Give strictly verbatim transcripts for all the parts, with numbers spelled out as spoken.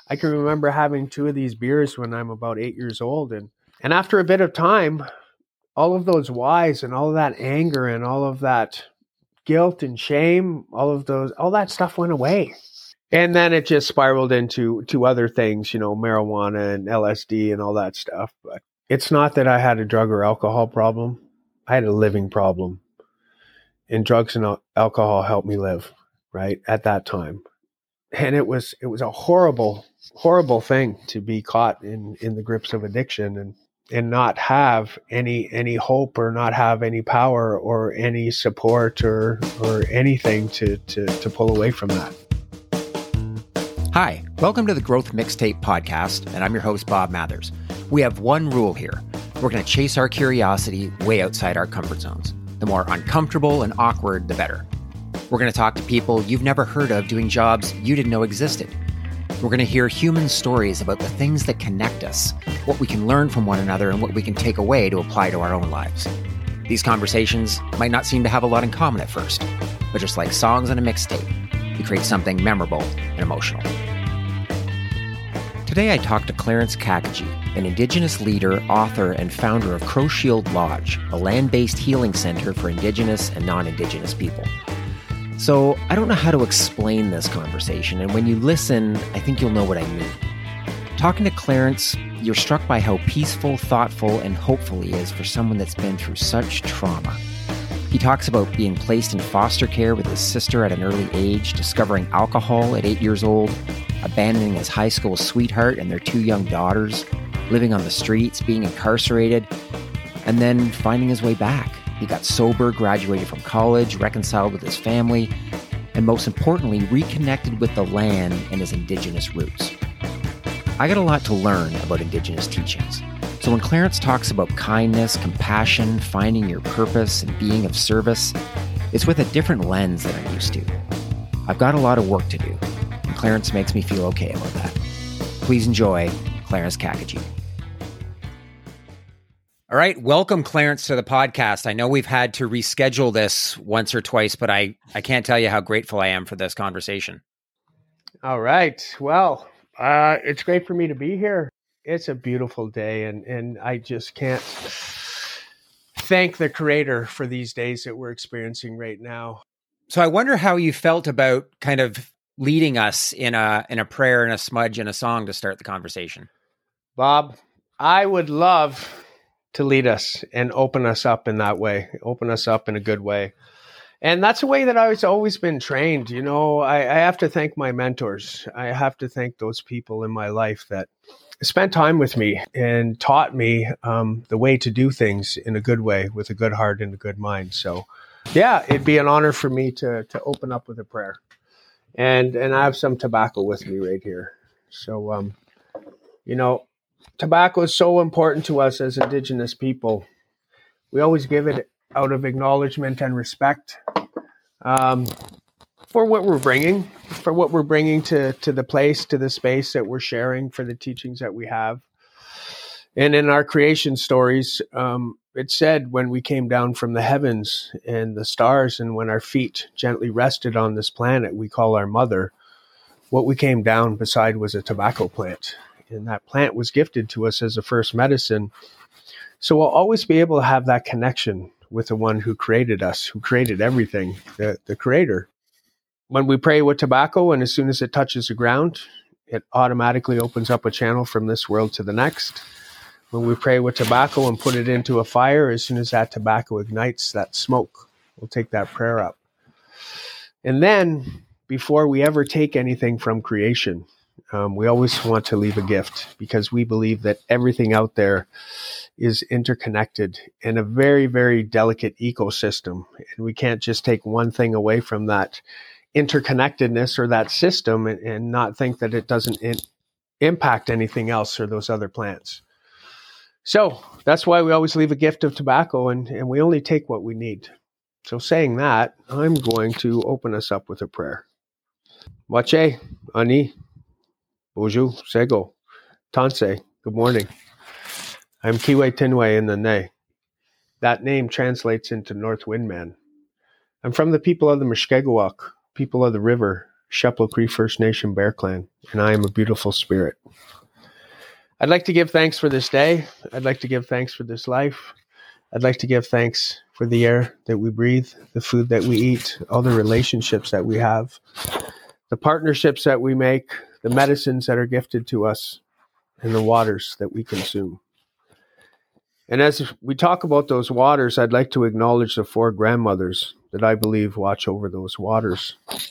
I can remember having two of these beers when I'm about eight years old. And, and after a bit of time, all of those whys and all of that anger and all of that guilt and shame, all of those, all that stuff went away. And then it just spiraled into to other things, you know, marijuana and L S D and all that stuff. But it's not that I had a drug or alcohol problem. I had a living problem. And drugs and al- alcohol helped me live, right, at that time. And it was it was a horrible, horrible thing to be caught in, in the grips of addiction and, and not have any any hope or not have any power or any support or or anything to to, to pull away from that. Hi, welcome to the Growth Mixtape Podcast, and I'm your host, Bob Mathers. We have one rule here. We're going to chase our curiosity way outside our comfort zones. The more uncomfortable and awkward, the better. We're going to talk to people you've never heard of doing jobs you didn't know existed. We're going to hear human stories about the things that connect us, what we can learn from one another, and what we can take away to apply to our own lives. These conversations might not seem to have a lot in common at first, but just like songs on a mixtape, we create something memorable and emotional. Today I talked to Clarence Kakagi, an Indigenous leader, author, and founder of Crow Shield Lodge, a land-based healing center for Indigenous and non-Indigenous people. So I don't know how to explain this conversation, and when you listen, I think you'll know what I mean. Talking to Clarence, you're struck by how peaceful, thoughtful, and hopeful he is for someone that's been through such trauma. He talks about being placed in foster care with his sister at an early age, discovering alcohol at eight years old, abandoning his high school sweetheart and their two young daughters, living on the streets, being incarcerated, and then finding his way back. He got sober, graduated from college, reconciled with his family, and most importantly, reconnected with the land and his Indigenous roots. I got a lot to learn about Indigenous teachings. So when Clarence talks about kindness, compassion, finding your purpose, and being of service, it's with a different lens than I'm used to. I've got a lot of work to do, and Clarence makes me feel okay about that. Please enjoy Clarence Kakagi. All right, welcome Clarence to the podcast. I know we've had to reschedule this once or twice, but I, I can't tell you how grateful I am for this conversation. All right. Well, uh, it's great for me to be here. It's a beautiful day, and, and I just can't thank the Creator for these days that we're experiencing right now. So I wonder how you felt about kind of leading us in a in a prayer and a smudge and a song to start the conversation. Bob, I would love to lead us and open us up in that way, open us up in a good way. And that's a way that I've always been trained. You know, I, I have to thank my mentors. I have to thank those people in my life that spent time with me and taught me um, the way to do things in a good way with a good heart and a good mind. So yeah, it'd be an honor for me to to open up with a prayer. And and I have some tobacco with me right here. So, um, you know, tobacco is so important to us as Indigenous people. We always give it out of acknowledgement and respect um, for what we're bringing, for what we're bringing to, to the place, to the space that we're sharing, for the teachings that we have. And in our creation stories, um, it said when we came down from the heavens and the stars, and when our feet gently rested on this planet we call our mother, what we came down beside was a tobacco plant. And that plant was gifted to us as a first medicine. So we'll always be able to have that connection with the one who created us, who created everything, the, the Creator. When we pray with tobacco, and as soon as it touches the ground, it automatically opens up a channel from this world to the next. When we pray with tobacco and put it into a fire, as soon as that tobacco ignites, that smoke will take that prayer up. And then, before we ever take anything from creation, um, we always want to leave a gift, because we believe that everything out there is interconnected in a very, very delicate ecosystem. And we can't just take one thing away from that interconnectedness or that system and, and not think that it doesn't in, impact anything else or those other plants. So that's why we always leave a gift of tobacco, and, and we only take what we need. So saying that, I'm going to open us up with a prayer. Wache, Ani, Boju, Sego, Tanse, good morning. I'm Kiwe Tinwe in the Ne. That name translates into North Wind Man. I'm from the people of the Mushkegowuk, people of the river, Sheplo Cree First Nation Bear Clan, and I am a beautiful spirit. I'd like to give thanks for this day. I'd like to give thanks for this life. I'd like to give thanks for the air that we breathe, the food that we eat, all the relationships that we have, the partnerships that we make, the medicines that are gifted to us, and the waters that we consume. And as we talk about those waters, I'd like to acknowledge the four grandmothers that I believe watch over those waters.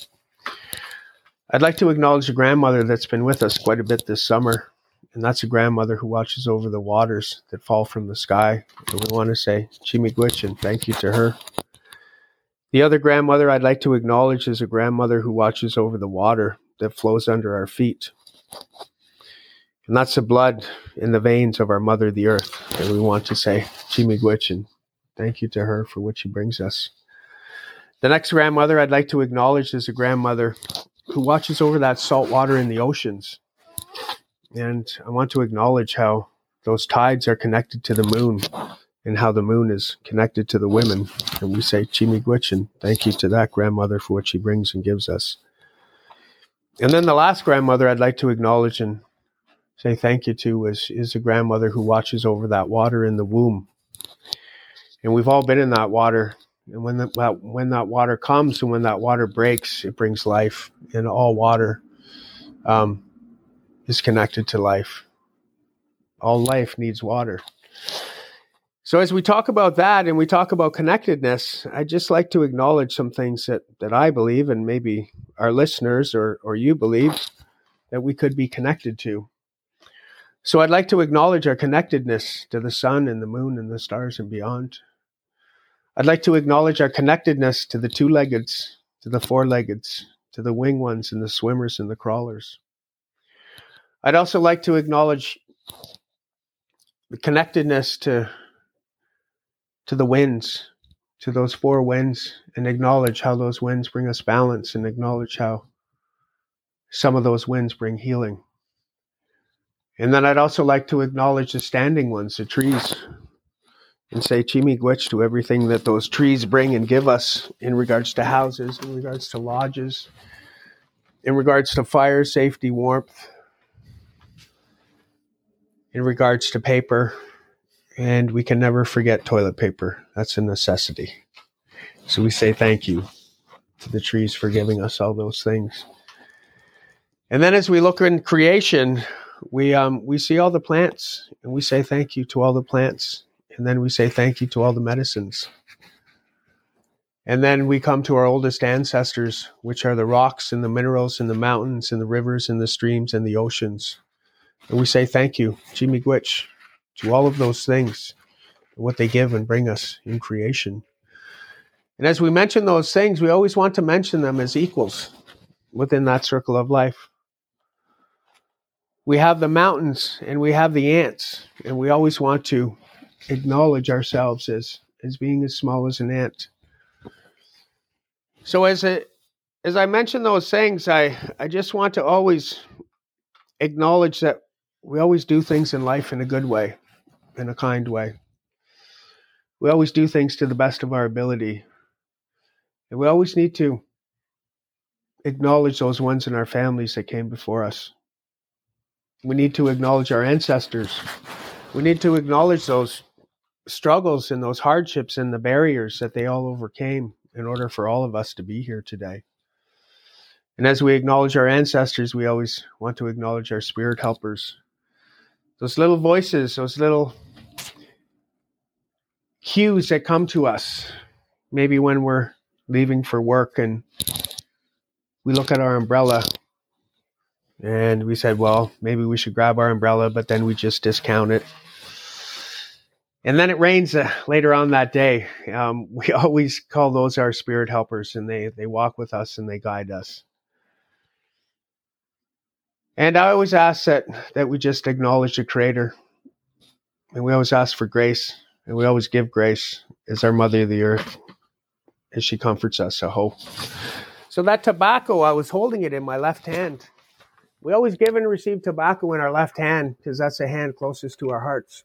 I'd like to acknowledge a grandmother that's been with us quite a bit this summer, and that's a grandmother who watches over the waters that fall from the sky. And we want to say Chi-miigwech and thank you to her. The other grandmother I'd like to acknowledge is a grandmother who watches over the water that flows under our feet. And that's the blood in the veins of our mother, the earth. And we want to say Chi-miigwech and thank you to her for what she brings us. The next grandmother I'd like to acknowledge is a grandmother who watches over that salt water in the oceans. And I want to acknowledge how those tides are connected to the moon and how the moon is connected to the women. And we say Chi-miigwech and thank you to that grandmother for what she brings and gives us. And then the last grandmother I'd like to acknowledge and say thank you to is, is a grandmother who watches over that water in the womb. And we've all been in that water. And when that, when that water comes and when that water breaks, it brings life. And all water um, is connected to life. All life needs water. So as we talk about that and we talk about connectedness, I'd just like to acknowledge some things that, that I believe and maybe our listeners or, or you believe that we could be connected to. So I'd like to acknowledge our connectedness to the sun and the moon and the stars and beyond. I'd like to acknowledge our connectedness to the two-leggeds, to the four-leggeds, to the winged ones and the swimmers and the crawlers. I'd also like to acknowledge the connectedness to, to the winds, to those four winds, and acknowledge how those winds bring us balance and acknowledge how some of those winds bring healing. And then I'd also like to acknowledge the standing ones, the trees, and say Chi-miigwech to everything that those trees bring and give us in regards to houses, in regards to lodges, in regards to fire, safety, warmth, in regards to paper. And we can never forget toilet paper. That's a necessity. So we say thank you to the trees for giving us all those things. And then as we look in creation, we um we see all the plants and we say thank you to all the plants. And then we say thank you to all the medicines. And then we come to our oldest ancestors, which are the rocks and the minerals and the mountains and the rivers and the streams and the oceans. And we say thank you, Chi-miigwech, to all of those things, what they give and bring us in creation. And as we mention those things, we always want to mention them as equals within that circle of life. We have the mountains and we have the ants, and we always want to acknowledge ourselves as, as being as small as an ant. So as a, as I mention those things, I, I just want to always acknowledge that we always do things in life in a good way, in a kind way. We always do things to the best of our ability. And we always need to acknowledge those ones in our families that came before us. We need to acknowledge our ancestors. We need to acknowledge those struggles and those hardships and the barriers that they all overcame in order for all of us to be here today. And as we acknowledge our ancestors, we always want to acknowledge our spirit helpers. Those little voices, those little cues that come to us, maybe when we're leaving for work and we look at our umbrella and we said, well, maybe we should grab our umbrella, but then we just discount it. And then it rains uh, later on that day. Um, we always call those our spirit helpers, and they, they walk with us and they guide us. And I always ask that, that we just acknowledge the Creator. And we always ask for grace, and we always give grace as our Mother of the Earth, as she comforts us, a hope. So that tobacco, I was holding it in my left hand. We always give and receive tobacco in our left hand because that's the hand closest to our hearts.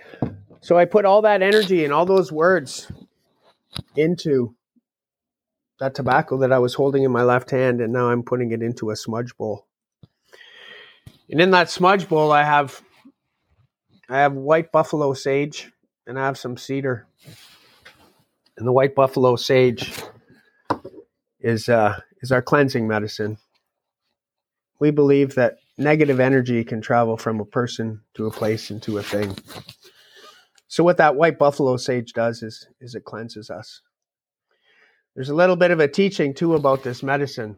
So I put all that energy and all those words into that tobacco that I was holding in my left hand, and now I'm putting it into a smudge bowl. And in that smudge bowl, I have I have white buffalo sage, and I have some cedar. And the white buffalo sage is uh, is our cleansing medicine. We believe that negative energy can travel from a person to a place and to a thing. So what that white buffalo sage does is, is it cleanses us. There's a little bit of a teaching too about this medicine.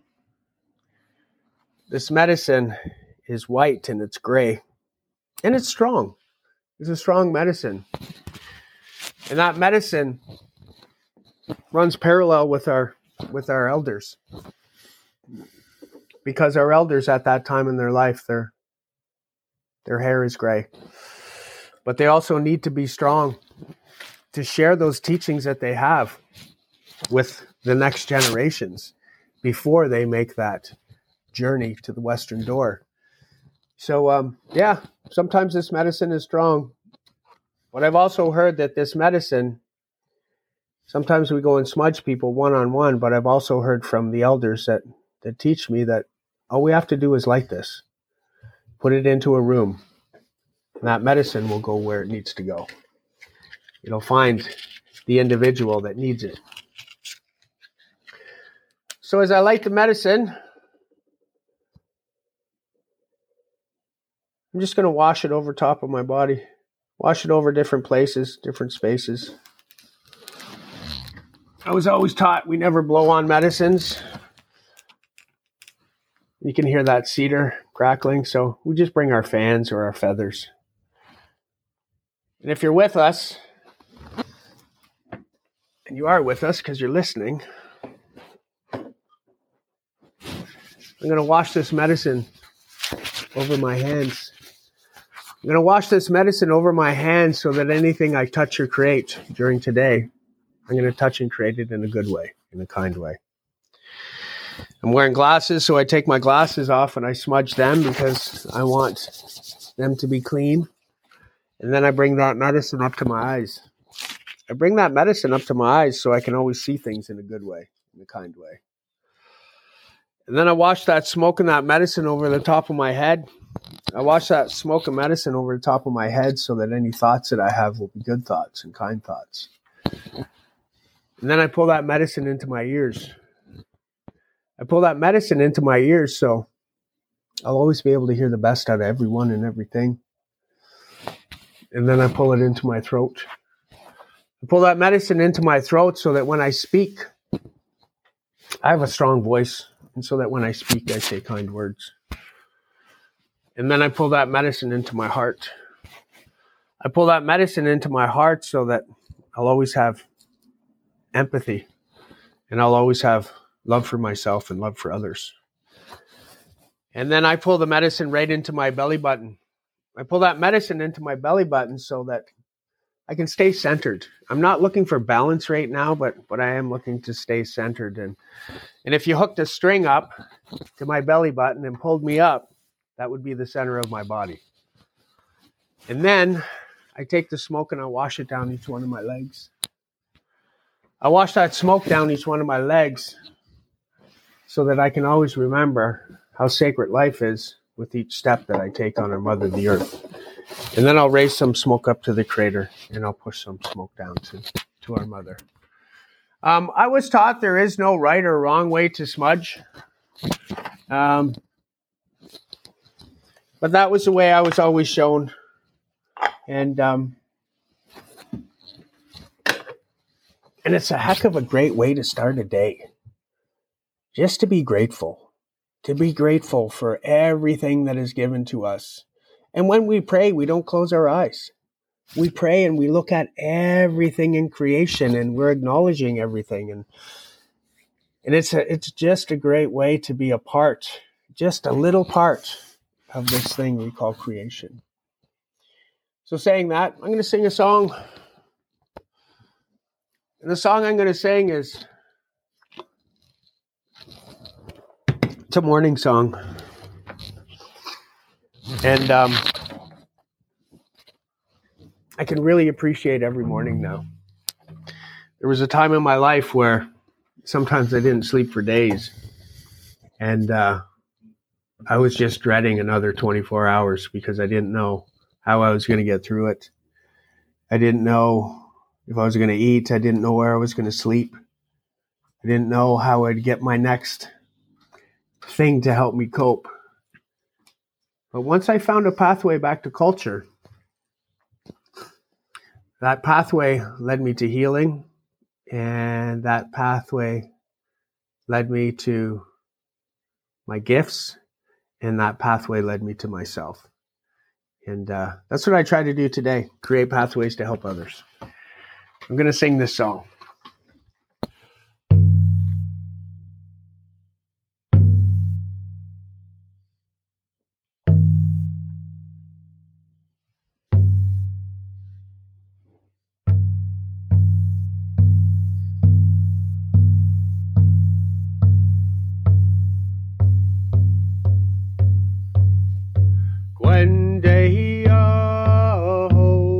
This medicine is white and it's gray. And it's strong. It's a strong medicine. And that medicine runs parallel with our with our elders. Because our elders at that time in their life, their their hair is gray. But they also need to be strong to share those teachings that they have with the next generations before they make that journey to the Western Door. So, um, yeah, sometimes this medicine is strong. But I've also heard that this medicine, sometimes we go and smudge people one-on-one, but I've also heard from the elders that, that teach me that all we have to do is light this. Put it into a room. And that medicine will go where it needs to go. It'll find the individual that needs it. So as I light the medicine, I'm just going to wash it over top of my body. Wash it over different places, different spaces. I was always taught we never blow on medicines. You can hear that cedar crackling, so we just bring our fans or our feathers. And if you're with us, and you are with us because you're listening, I'm going to wash this medicine over my hands. I'm going to wash this medicine over my hands so that anything I touch or create during today, I'm going to touch and create it in a good way, in a kind way. I'm wearing glasses, so I take my glasses off and I smudge them because I want them to be clean. And then I bring that medicine up to my eyes. I bring that medicine up to my eyes so I can always see things in a good way, in a kind way. And then I wash that smoke and that medicine over the top of my head. I wash that smoke and medicine over the top of my head so that any thoughts that I have will be good thoughts and kind thoughts. And then I pull that medicine into my ears. I pull that medicine into my ears so I'll always be able to hear the best out of everyone and everything. And then I pull it into my throat. I pull that medicine into my throat so that when I speak, I have a strong voice. And so that when I speak, I say kind words. And then I pull that medicine into my heart. I pull that medicine into my heart so that I'll always have empathy. And I'll always have love for myself and love for others. And then I pull the medicine right into my belly button. I pull that medicine into my belly button so that I can stay centered. I'm not looking for balance right now, but, but I am looking to stay centered. And, and if you hooked a string up to my belly button and pulled me up, that would be the center of my body. And then I take the smoke and I wash it down each one of my legs. I wash that smoke down each one of my legs so that I can always remember how sacred life is with each step that I take on our Mother, the Earth. And then I'll raise some smoke up to the crater and I'll push some smoke down to, to our Mother. Um, I was taught there is no right or wrong way to smudge. Um, but that was the way I was always shown. And, um, and it's a heck of a great way to start a day. Just to be grateful. To be grateful for everything that is given to us. And when we pray, we don't close our eyes. We pray and we look at everything in creation and we're acknowledging everything. And and it's a, it's just a great way to be a part, just a little part of this thing we call creation. So saying that, I'm going to sing a song. And the song I'm going to sing is, it's a morning song. And um, I can really appreciate every morning now. There was a time in my life where sometimes I didn't sleep for days. And uh, I was just dreading another twenty-four hours because I didn't know how I was going to get through it. I didn't know if I was going to eat. I didn't know where I was going to sleep. I didn't know how I'd get my next thing to help me cope. But once I found a pathway back to culture, that pathway led me to healing, and that pathway led me to my gifts, and that pathway led me to myself. And uh, that's what I try to do today, create pathways to help others. I'm going to sing this song. One day, oh,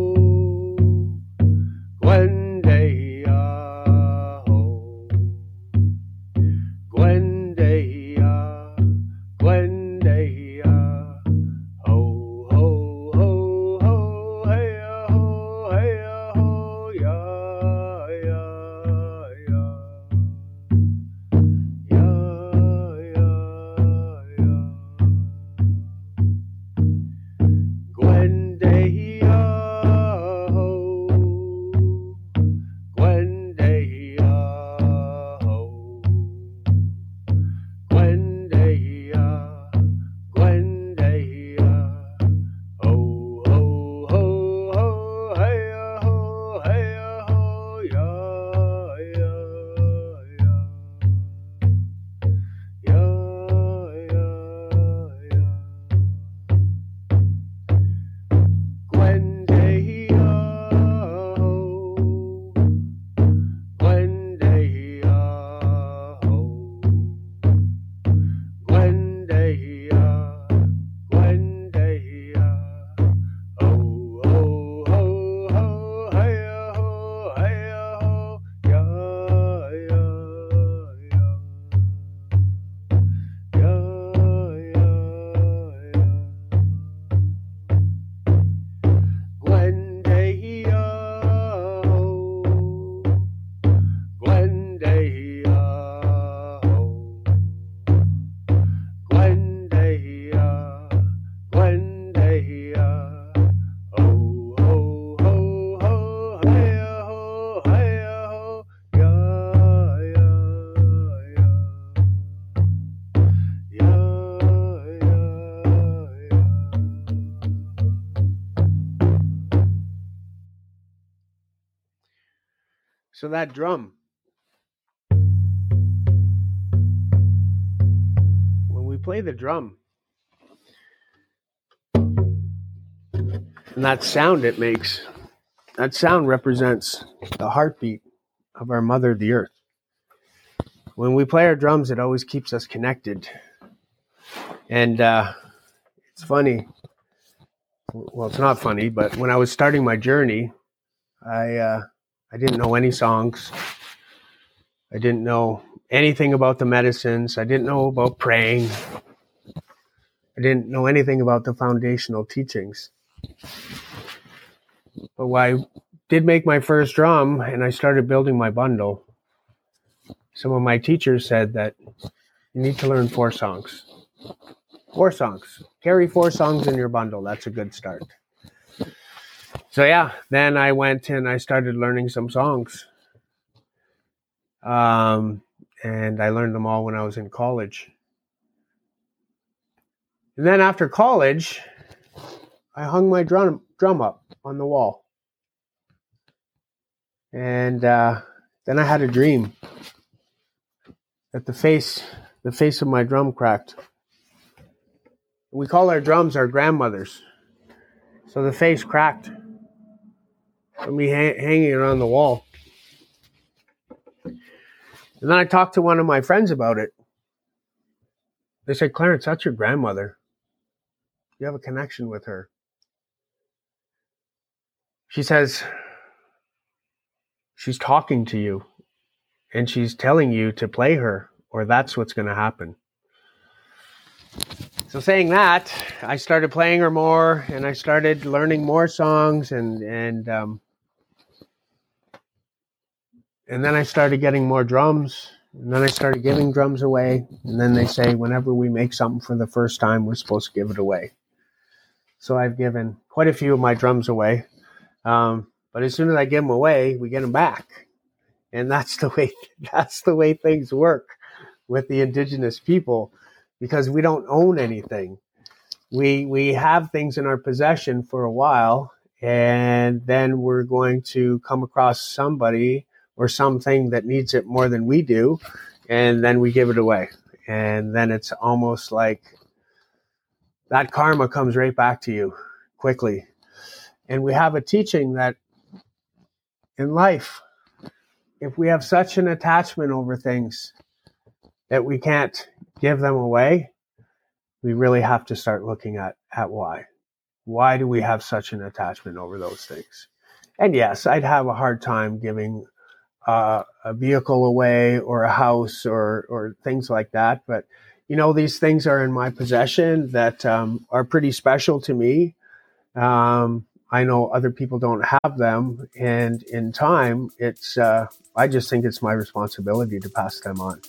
one day, oh, one day, uh, one day, uh, ho, ho, ho, ho, hey, ho, hey, ho, yeah, yeah, yeah, yeah, yeah, yeah. One day, oh, one day, oh, one day, uh, one day, uh, oh, ho, ho, ho, hey, ho, hey, ho, yeah, yeah, yeah, yeah, yeah, yeah. One day, oh, one day, oh, one day, uh, one day, uh, oh, ho, ho, ho, hey, ho, hey, ho, yeah, yeah, yeah, yeah, yeah, yeah. One day, oh, one day, oh, one day, uh, one day, uh, oh, ho, ho, ho, hey, ho, hey, ho, yeah, yeah, yeah, yeah, yeah, yeah. So that drum, when we play the drum, and that sound it makes, that sound represents the heartbeat of our mother, the earth. When we play our drums, it always keeps us connected. And uh, it's funny. Well, it's not funny, but when I was starting my journey, I uh, I didn't know any songs. I didn't know anything about the medicines. I didn't know about praying. I didn't know anything about the foundational teachings. But when I did make my first drum and I started building my bundle, some of my teachers said that you need to learn four songs. Four songs. Carry four songs in your bundle. That's a good start. So yeah, then I went and I started learning some songs. Um, and I learned them all when I was in college. And then after college, I hung my drum drum up on the wall. And uh, then I had a dream that the face, the face of my drum cracked. We call our drums our grandmothers. So the face cracked from me ha- hanging it on the wall. And then I talked to one of my friends about it. They said, Clarence, that's your grandmother. You have a connection with her. She says, she's talking to you. and she's telling you to play her, or that's what's going to happen. So saying that, I started playing her more, and I started learning more songs, and and um, and then I started getting more drums, and then I started giving drums away, and then they say whenever we make something for the first time, we're supposed to give it away. So I've given quite a few of my drums away, um, but as soon as I give them away, we get them back, and that's the way that's the way things work with the Indigenous people. Because we don't own anything. We we have things in our possession for a while, and then we're going to come across somebody or something that needs it more than we do, and then we give it away. And then it's almost like that karma comes right back to you quickly. And we have a teaching that in life, if we have such an attachment over things that we can't give them away, we really have to start looking at, at why. Why do we have such an attachment over those things? And yes, I'd have a hard time giving uh, a vehicle away or a house or, or things like that. But, you know, these things are in my possession that um, are pretty special to me. Um, I know other people don't have them. And in time, it's, uh, I just think it's my responsibility to pass them on.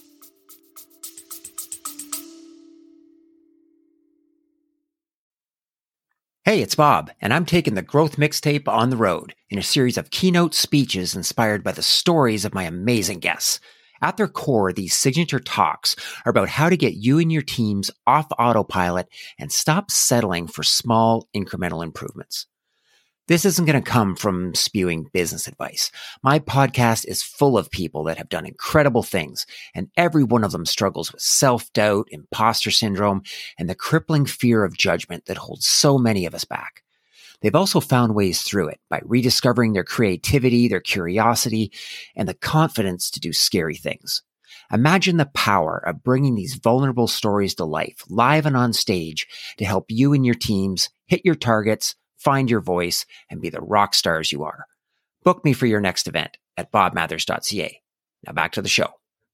Hey, it's Bob, and I'm taking the Growth Mixtape on the road in a series of keynote speeches inspired by the stories of my amazing guests. At their core, these signature talks are about how to get you and your teams off autopilot and stop settling for small incremental improvements. This isn't going to come from spewing business advice. My podcast is full of people that have done incredible things, and every one of them struggles with self-doubt, imposter syndrome, and the crippling fear of judgment that holds so many of us back. They've also found ways through it by rediscovering their creativity, their curiosity, and the confidence to do scary things. Imagine the power of bringing these vulnerable stories to life, live and on stage, to help you and your teams hit your targets, find your voice, and be the rock stars you are. Book me for your next event at bob mathers dot c a. Now back to the show.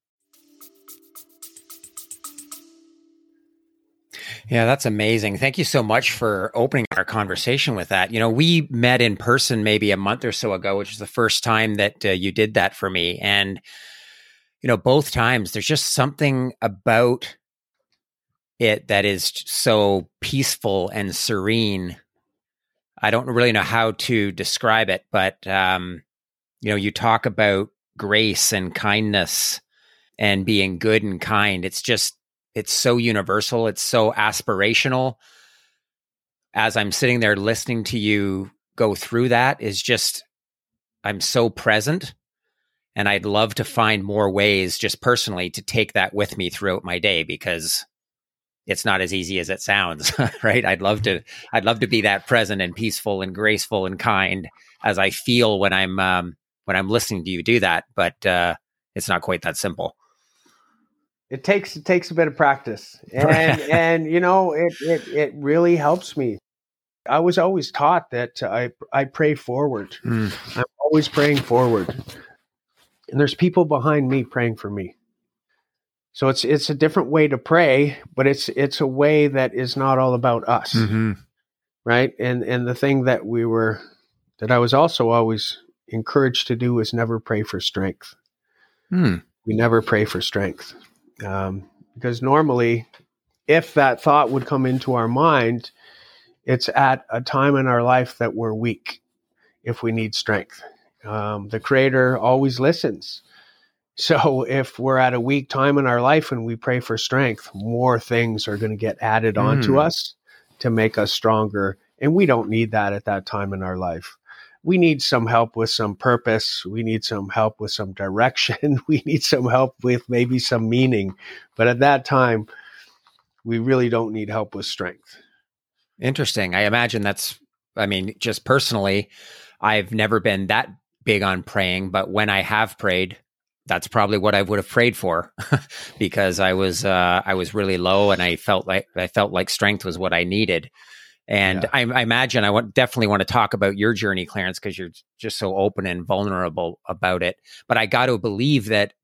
Yeah, that's amazing. Thank you so much for opening our conversation with that. You know, we met in person maybe a month or so ago, which is the first time that uh, you did that for me. And, you know, both times there's just something about it that is so peaceful and serene. I don't really know how to describe it, but, um, you know, you talk about grace and kindness and being good and kind. It's just, it's so universal. It's so aspirational. As I'm sitting there listening to you go through that, is just, I'm so present. And I'd love to find more ways just personally to take that with me throughout my day, because it's not as easy as it sounds, right? I'd love to, I'd love to be that present and peaceful and graceful and kind as I feel when I'm, um, when I'm listening to you do that. But uh, it's not quite that simple. It takes, it takes a bit of practice, and, and, you know, it, it, it really helps me. I was always taught that I, I pray forward. Mm. I'm always praying forward, and there's people behind me praying for me. So it's it's a different way to pray, but it's it's a way that is not all about us, mm-hmm. right? And and the thing that we were that I was also always encouraged to do is never pray for strength. Mm. We never pray for strength, um, because normally, if that thought would come into our mind, it's at a time in our life that we're weak. If we need strength, um, the Creator always listens. So if we're at a weak time in our life and we pray for strength, more things are going to get added mm. onto us to make us stronger. And we don't need that at that time in our life. We need some help with some purpose. We need some help with some direction. We need some help with maybe some meaning. But at that time, we really don't need help with strength. Interesting. I imagine that's, I mean, just personally, I've never been that big on praying, but when I have prayed, that's probably what I would have prayed for, because I was uh, I was really low, and I felt like I felt like strength was what I needed. And yeah. I, I imagine I want, definitely want to talk about your journey, Clarence, because you're just so open and vulnerable about it. But I got to believe that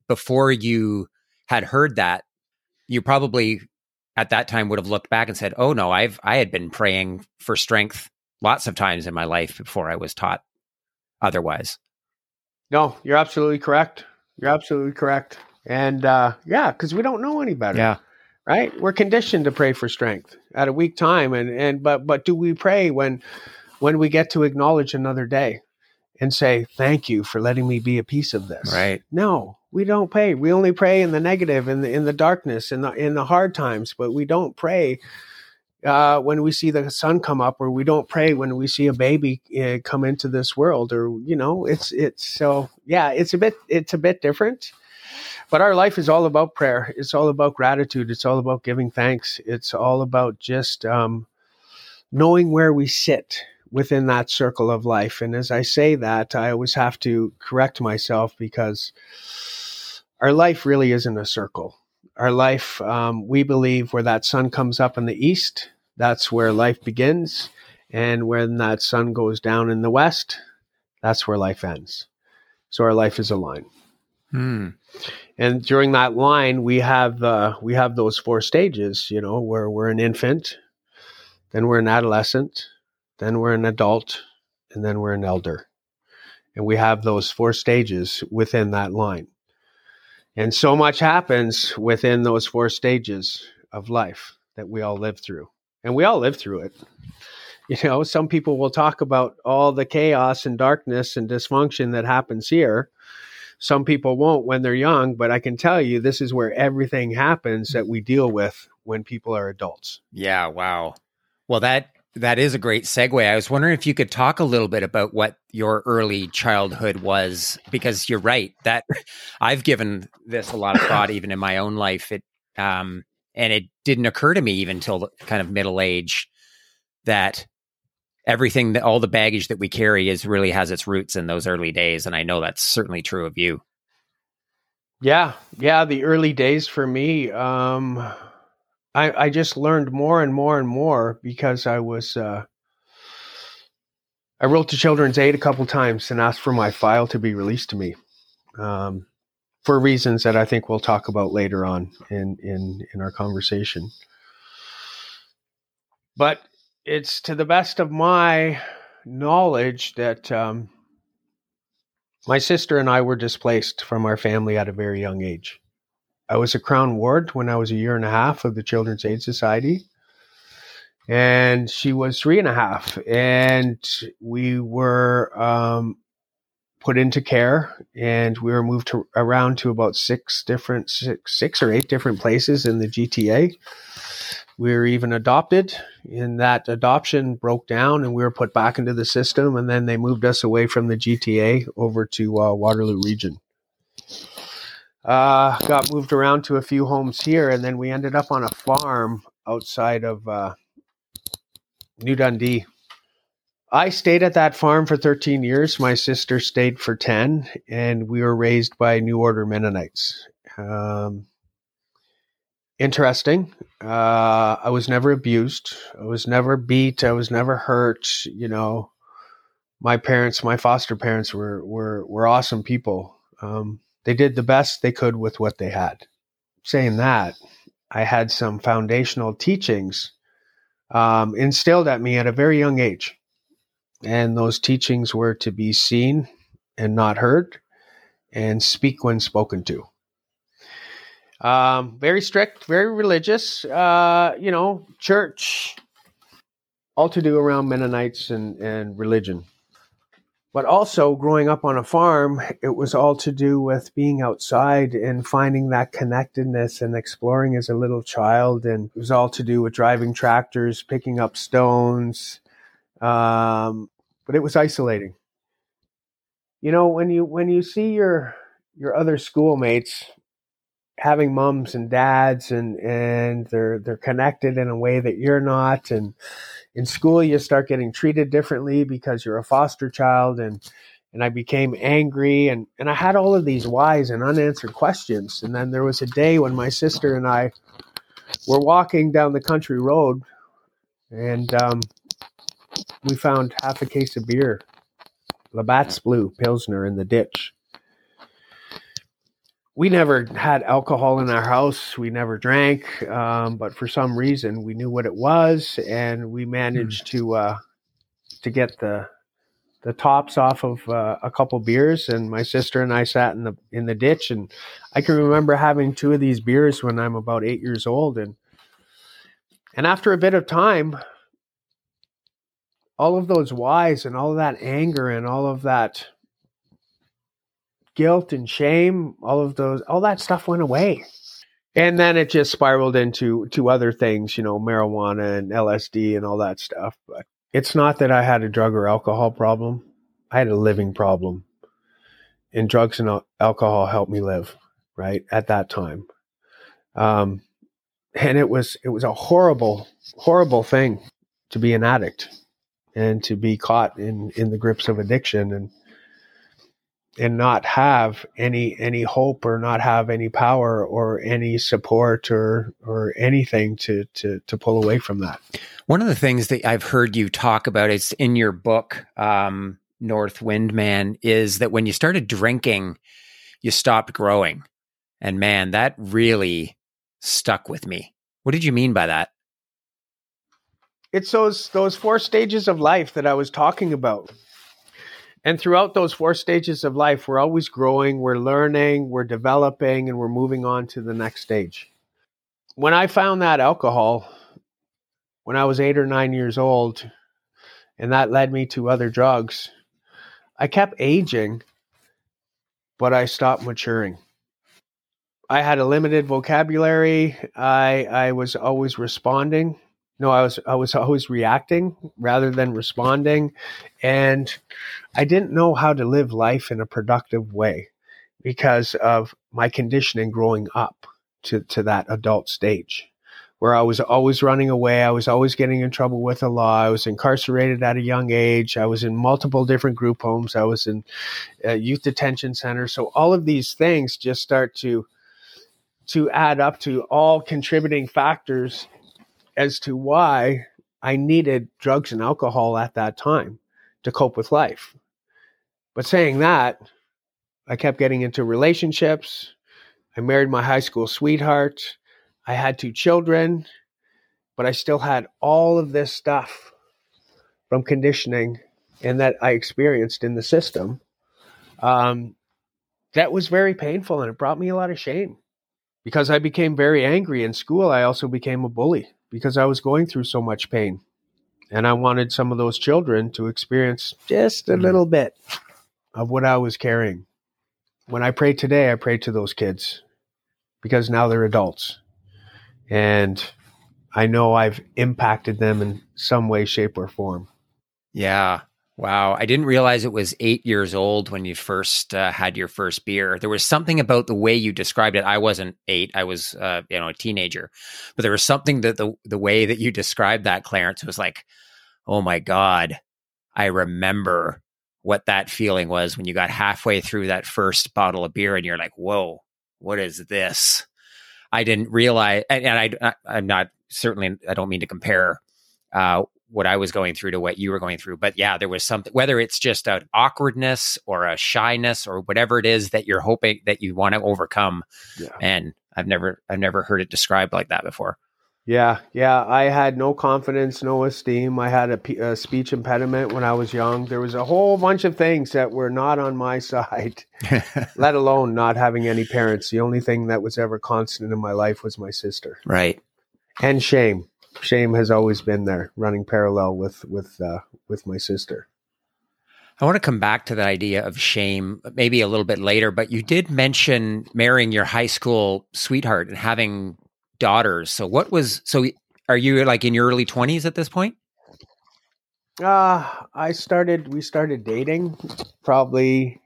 before you had heard that, you probably at that time would have looked back and said, oh no, I've, I had been praying for strength lots of times in my life before I was taught otherwise. No, you're absolutely correct. You're absolutely correct. And uh, yeah, because we don't know any better. Yeah. Right? We're conditioned to pray for strength at a weak time. And, and, but, but do we pray when, when we get to acknowledge another day and say, thank you for letting me be a piece of this? Right. No, we don't pray. We only pray in the negative, in the, in the darkness, in the, in the hard times, but we don't pray uh, when we see the sun come up, or we don't pray when we see a baby uh, come into this world, or, you know, it's, it's so, yeah, it's a bit, it's a bit different. But our life is all about prayer. It's all about gratitude. It's all about giving thanks. It's all about just um, knowing where we sit within that circle of life. And as I say that, I always have to correct myself, because our life really isn't a circle. Our life, um, we believe where that sun comes up in the east, that's where life begins. And when that sun goes down in the west, that's where life ends. So our life is a line. Hmm. And during that line, we have uh, we have those four stages, you know, where we're an infant, then we're an adolescent, then we're an adult, and then we're an elder. And we have those four stages within that line. And so much happens within those four stages of life that we all live through. And we all live through it. You know, some people will talk about all the chaos and darkness and dysfunction that happens here. Some people won't when they're young, but I can tell you this is where everything happens that we deal with when people are adults. Yeah, wow. Well, that that is a great segue. I was wondering if you could talk a little bit about what your early childhood was, because you're right that I've given this a lot of thought, even in my own life. It um, and it didn't occur to me even till kind of middle age that everything, that all the baggage that we carry is really has its roots in those early days. And I know that's certainly true of you. Yeah. Yeah. The early days for me, um, I, I just learned more and more and more because I was, uh, I wrote to Children's Aid a couple times and asked for my file to be released to me, um, for reasons that I think we'll talk about later on in, in, in our conversation. But it's to the best of my knowledge that um, my sister and I were displaced from our family at a very young age. I was a Crown Ward when I was a year and a half of the Children's Aid Society. And she was three and a half. And we were um, put into care, and we were moved to, around to about six different, six, six or eight different places in the G T A. We were even adopted, and that adoption broke down and we were put back into the system. And then they moved us away from the G T A over to uh, Waterloo Region. Uh, got moved around to a few homes here, and then we ended up on a farm outside of uh, New Dundee. I stayed at that farm for thirteen years. My sister stayed for ten, and we were raised by New Order Mennonites. Um, interesting. Uh, I was never abused. I was never beat. I was never hurt. You know, my parents, my foster parents were, were, were awesome people. Um, they did the best they could with what they had. Saying that, I had some foundational teachings, um, instilled at me at a very young age. And those teachings were to be seen and not heard, and speak when spoken to. Um, very strict, very religious, uh, you know, church, all to do around Mennonites and, and religion. But also growing up on a farm, it was all to do with being outside and finding that connectedness and exploring as a little child. And it was all to do with driving tractors, picking up stones. Um, but it was isolating. You know, when you, when you see your, your other schoolmates having moms and dads, and, and they're, they're connected in a way that you're not. And in school, you start getting treated differently because you're a foster child. And, and I became angry, and, and I had all of these whys and unanswered questions. And then there was a day when my sister and I were walking down the country road, and um, we found half a case of beer, Labatt's Blue Pilsner, in the ditch. we never had alcohol in our house. We never drank. Um, but for some reason, we knew what it was, and we managed mm. to uh, to get the the tops off of uh, a couple beers. And my sister and I sat in the in the ditch, and I can remember having two of these beers when I'm about eight years old, and and after a bit of time, all of those whys and all of that anger and all of that guilt and shame, all of those, all that stuff went away. And then it just spiraled into to other things, you know, marijuana and L S D and all that stuff. But it's not that I had a drug or alcohol problem. I had a living problem. And drugs and al- alcohol helped me live, right, at that time. Um, and it was it was a horrible, horrible thing to be an addict and to be caught in, in the grips of addiction and and not have any any hope or not have any power or any support or or anything to to to pull away from that. One of the things that I've heard you talk about is in your book, um, North Wind Man, is that when you started drinking, you stopped growing. And man, that really stuck with me. What did you mean by that? It's those those four stages of life that I was talking about. And throughout those four stages of life, we're always growing, we're learning, we're developing, and we're moving on to the next stage. When I found that alcohol, when I was eight or nine years old, and that led me to other drugs, I kept aging, but I stopped maturing. I had a limited vocabulary. I I was always responding. No, I was I was always reacting rather than responding. And I didn't know how to live life in a productive way because of my conditioning growing up to, to that adult stage where I was always running away. I was always getting in trouble with the law. I was incarcerated at a young age. I was in multiple different group homes. I was in a youth detention center. So all of these things just start to, to add up to all contributing factors as to why I needed drugs and alcohol at that time to cope with life. But saying that, I kept getting into relationships. I married my high school sweetheart. I had two children, but I still had all of this stuff from conditioning and that I experienced in the system. Um, that was very painful, and it brought me a lot of shame because I became very angry in school. I also became a bully because I was going through so much pain. And I wanted some of those children to experience just a little bit of what I was carrying. When I pray today, I pray to those kids because now they're adults. And I know I've impacted them in some way, shape, or form. Yeah. Wow. I didn't realize it was eight years old when you first uh, had your first beer. There was something about the way you described it. I wasn't eight. I was, uh, you know, a teenager. But there was something that the the way that you described that, Clarence, was like, oh my God, I remember what that feeling was when you got halfway through that first bottle of beer and you're like, whoa, what is this? I didn't realize, and, and I, I'm not, certainly, I don't mean to compare uh, what I was going through to what you were going through. But yeah, there was something, whether it's just an awkwardness or a shyness or whatever it is that you're hoping that you want to overcome. Yeah. And I've never, I've never heard it described like that before. Yeah. Yeah. I had no confidence, no esteem. I had a, a speech impediment when I was young. There was a whole bunch of things that were not on my side, let alone not having any parents. The only thing that was ever constant in my life was my sister. Right. And shame. Shame has always been there, running parallel with with uh, with my sister. I want to come back to the idea of shame maybe a little bit later, but you did mention marrying your high school sweetheart and having daughters. So what was, so are you like in your early twenties at this point? Uh, I started, we started dating probably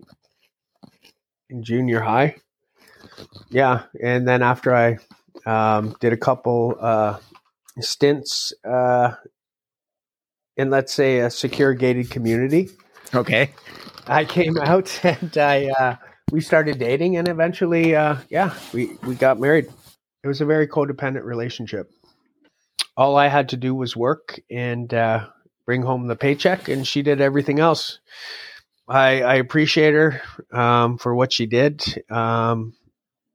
in junior high. Yeah. And then after I um, did a couple uh, stints uh, in, let's say, a secure gated community. Okay. I came out and I, uh, we started dating, and eventually, uh, yeah, we, we got married. It was a very codependent relationship. All I had to do was work and uh, bring home the paycheck, and she did everything else. I, I appreciate her um, for what she did. Um,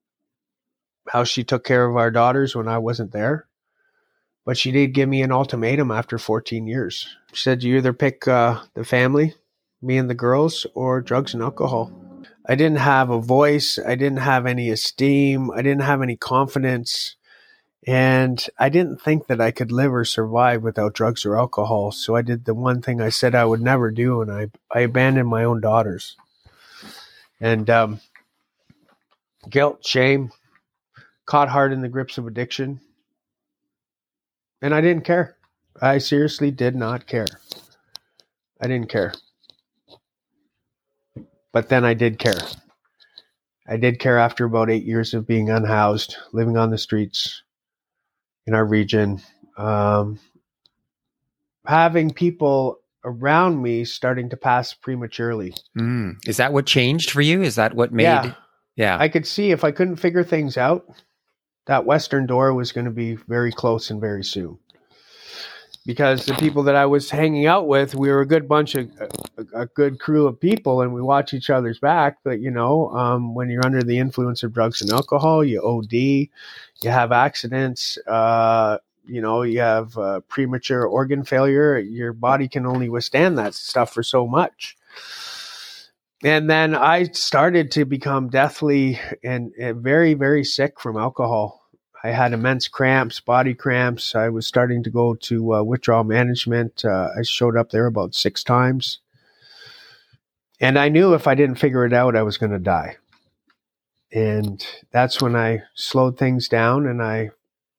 how she took care of our daughters when I wasn't there. But she did give me an ultimatum after fourteen years. She said, you either pick uh, the family, me and the girls, or drugs and alcohol. I didn't have a voice. I didn't have any esteem. I didn't have any confidence. And I didn't think that I could live or survive without drugs or alcohol. So I did the one thing I said I would never do, and I, I abandoned my own daughters. And um, guilt, shame, caught hard in the grips of addiction. And I didn't care. I seriously did not care. I didn't care. But then I did care. I did care after about eight years of being unhoused, living on the streets in our region, um, having people around me starting to pass prematurely. Mm. Is that what changed for you? Is that what made... Yeah. yeah. I could see if I couldn't figure things out, that western door was going to be very close and very soon. Because the people that I was hanging out with, we were a good bunch of, a, a good crew of people, and we watch each other's back. But, you know, um, when you're under the influence of drugs and alcohol, you O D, you have accidents, uh, you know, you have uh, premature organ failure. Your body can only withstand that stuff for so much. And then I started to become deathly and, and very, very sick from alcohol. I had immense cramps, body cramps. I was starting to go to uh, withdrawal management. Uh, I showed up there about six times. And I knew if I didn't figure it out, I was going to die. And that's when I slowed things down and I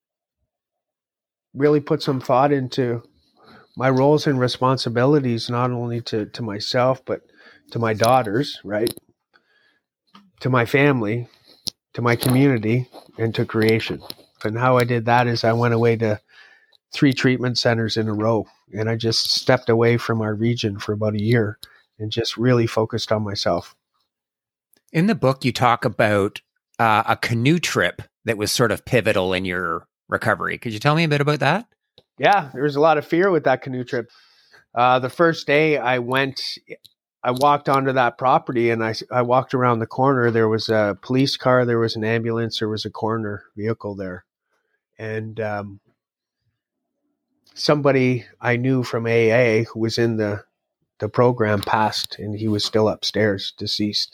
really put some thought into my roles and responsibilities, not only to, to myself, but to my daughters, right? To my family, to my community, and to creation. And how I did that is I went away to three treatment centers in a row, and I just stepped away from our region for about a year and just really focused on myself. In the book, you talk about uh, a canoe trip that was sort of pivotal in your recovery. Could you tell me a bit about that? Yeah, there was a lot of fear with that canoe trip. Uh, the first day I went... I walked onto that property and I, I walked around the corner. There was a police car, there was an ambulance, there was a coroner vehicle there. And um, somebody I knew from A A who was in the, the program passed, and he was still upstairs, deceased.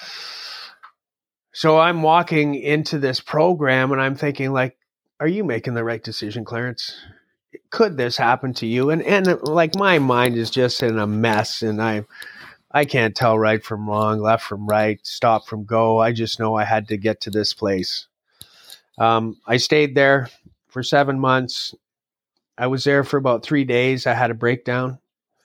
So I'm walking into this program and I'm thinking, like, are you making the right decision, Clarence? Could this happen to you? And, and like, my mind is just in a mess, and I I can't tell right from wrong, left from right, stop from go. I just know I had to get to this place. Um, I stayed there for seven months. I was there for about three days. I had a breakdown.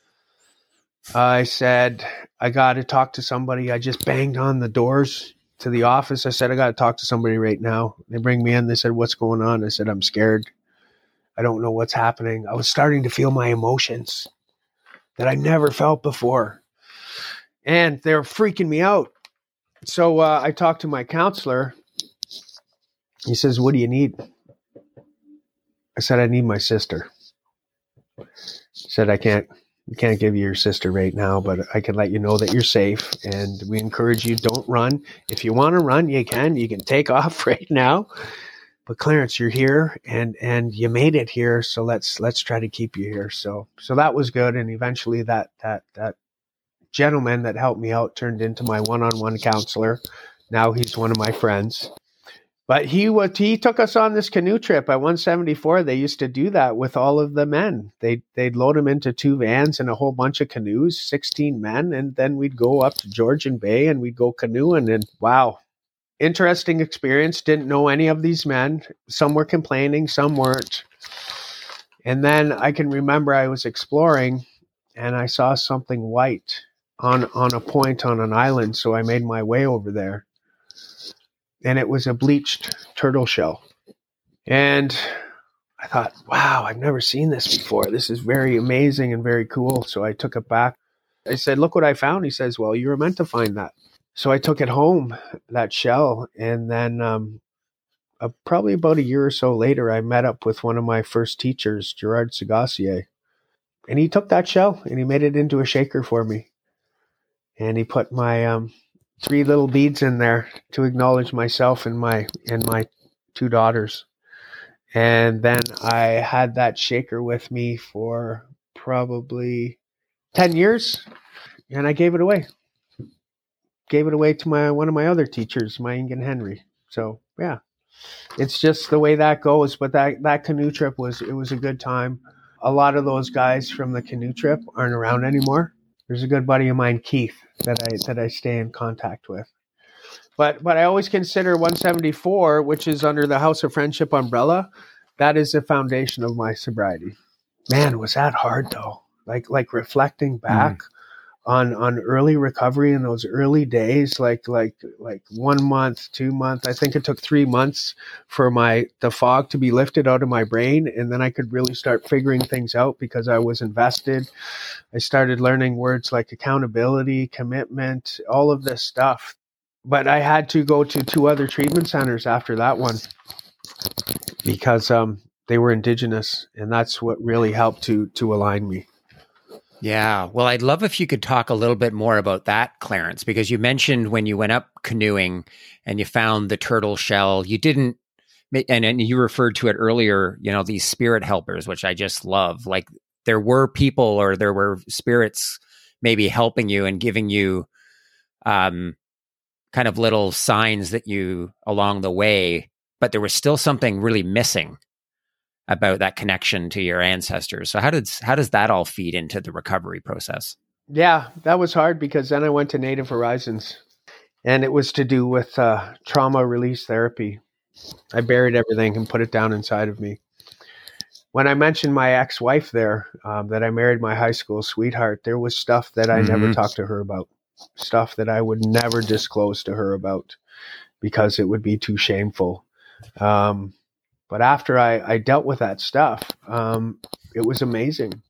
I said, I got to talk to somebody. I just banged on the doors to the office. I said, I got to talk to somebody right now. They bring me in. They said, what's going on? I said, I'm scared. I don't know what's happening. I was starting to feel my emotions that I never felt before. And they're freaking me out. So uh, I talked to my counselor. He says, what do you need? I said, I need my sister. He said, I can't, we can't give you your sister right now, but I can let you know that you're safe. And we encourage you, don't run. If you want to run, you can. You can take off right now. But Clarence, you're here and, and you made it here. So let's, let's try to keep you here. So, so that was good. And eventually that, that, that, gentleman that helped me out turned into my one-on-one counselor. Now he's one of my friends. But he was, he took us on this canoe trip at one seventy-four. They used to do that with all of the men. They'd, they'd load them into two vans and a whole bunch of canoes, sixteen men. And then we'd go up to Georgian Bay and we'd go canoeing. And wow, interesting experience. Didn't know any of these men. Some were complaining, some weren't. And then I can remember I was exploring and I saw something white on, on a point on an island. So I made my way over there, and it was a bleached turtle shell. And I thought, wow, I've never seen this before. This is very amazing and very cool. So I took it back. I said, look what I found. He says, well, you were meant to find that. So I took it home, that shell. And then um, uh, probably about a year or so later, I met up with one of my first teachers, Gerard Segassier. And he took that shell and he made it into a shaker for me. And he put my um, three little beads in there to acknowledge myself and my and my two daughters. And then I had that shaker with me for probably ten years, and I gave it away. Gave it away to my one of my other teachers, my Ingen Henry. So yeah, it's just the way that goes. But that, that canoe trip was, it was a good time. A lot of those guys from the canoe trip aren't around anymore. There's a good buddy of mine, Keith, that I that I stay in contact with. But but I always consider one seventy-four, which is under the House of Friendship umbrella, that is the foundation of my sobriety. Man, was that hard though. Like like reflecting back mm. on on early recovery in those early days, like like like one month, two months. I think it took three months for my the fog to be lifted out of my brain, and then I could really start figuring things out because I was invested. I started learning words like accountability, commitment, all of this stuff. But I had to go to two other treatment centers after that one because um, they were Indigenous, and that's what really helped to to align me. Yeah. Well, I'd love if you could talk a little bit more about that, Clarence, because you mentioned when you went up canoeing and you found the turtle shell, you didn't, and, and you referred to it earlier, you know, these spirit helpers, which I just love. Like there were people or there were spirits maybe helping you and giving you um, kind of little signs that you along the way, but there was still something really missing about that connection to your ancestors. So how does how does that all feed into the recovery process? Yeah, that was hard because then I went to Native Horizons, and it was to do with uh, trauma release therapy. I buried everything and put it down inside of me. When I mentioned my ex-wife there, um, that I married my high school sweetheart, there was stuff that I mm-hmm. never talked to her about, stuff that I would never disclose to her about because it would be too shameful. Um, But after I, I dealt with that stuff, um, it was amazing.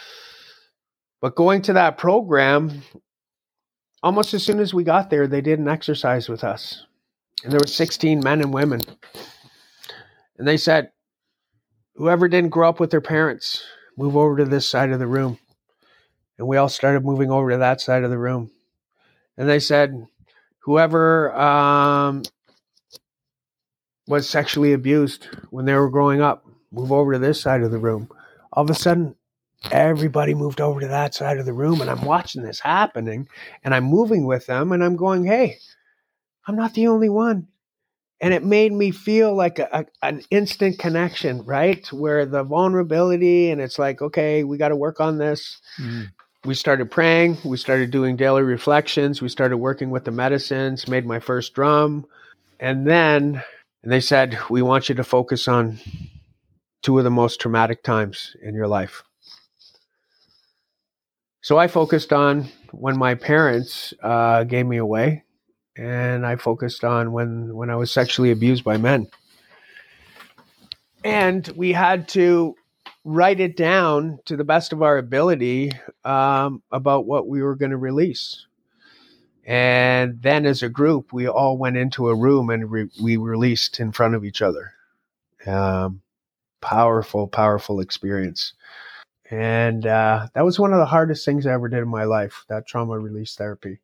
But going to that program, almost as soon as we got there, they did an exercise with us. And there were sixteen men and women. And they said, whoever didn't grow up with their parents, move over to this side of the room. And we all started moving over to that side of the room. And they said, whoever... Um, was sexually abused when they were growing up, move over to this side of the room. All of a sudden, everybody moved over to that side of the room, and I'm watching this happening, and I'm moving with them, and I'm going, hey, I'm not the only one. And it made me feel like a, a, an instant connection, right? Where the vulnerability, and it's like, okay, we got to work on this. Mm. We started praying. We started doing daily reflections. We started working with the medicines, made my first drum. And then... And they said, we want you to focus on two of the most traumatic times in your life. So I focused on when my parents uh, gave me away, and I focused on when, when I was sexually abused by men. And we had to write it down to the best of our ability um, about what we were going to release. And then as a group, we all went into a room and re- we released in front of each other. Um, powerful, powerful experience. And uh, that was one of the hardest things I ever did in my life, that trauma release therapy.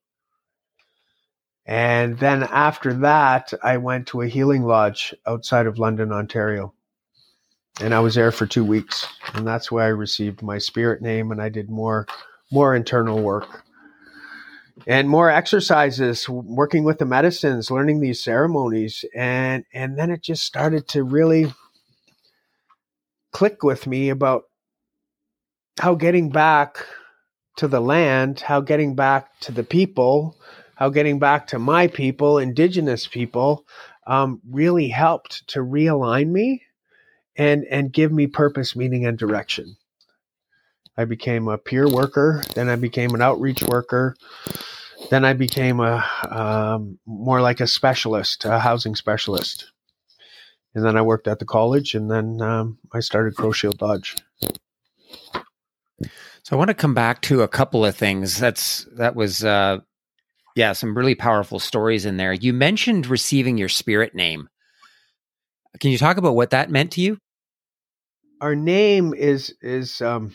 And then after that, I went to a healing lodge outside of London, Ontario. And I was there for two weeks. And that's where I received my spirit name, and I did more, more internal work. And more exercises, working with the medicines, learning these ceremonies. And, and then it just started to really click with me about how getting back to the land, how getting back to the people, how getting back to my people, Indigenous people, um, really helped to realign me and, and give me purpose, meaning, and direction. I became a peer worker. Then I became an outreach worker. Then I became a um, more like a specialist, a housing specialist. And then I worked at the college, and then um, I started Crow Shield Lodge. So I want to come back to a couple of things. That's that was, uh, yeah, some really powerful stories in there. You mentioned receiving your spirit name. Can you talk about what that meant to you? Our name is is um,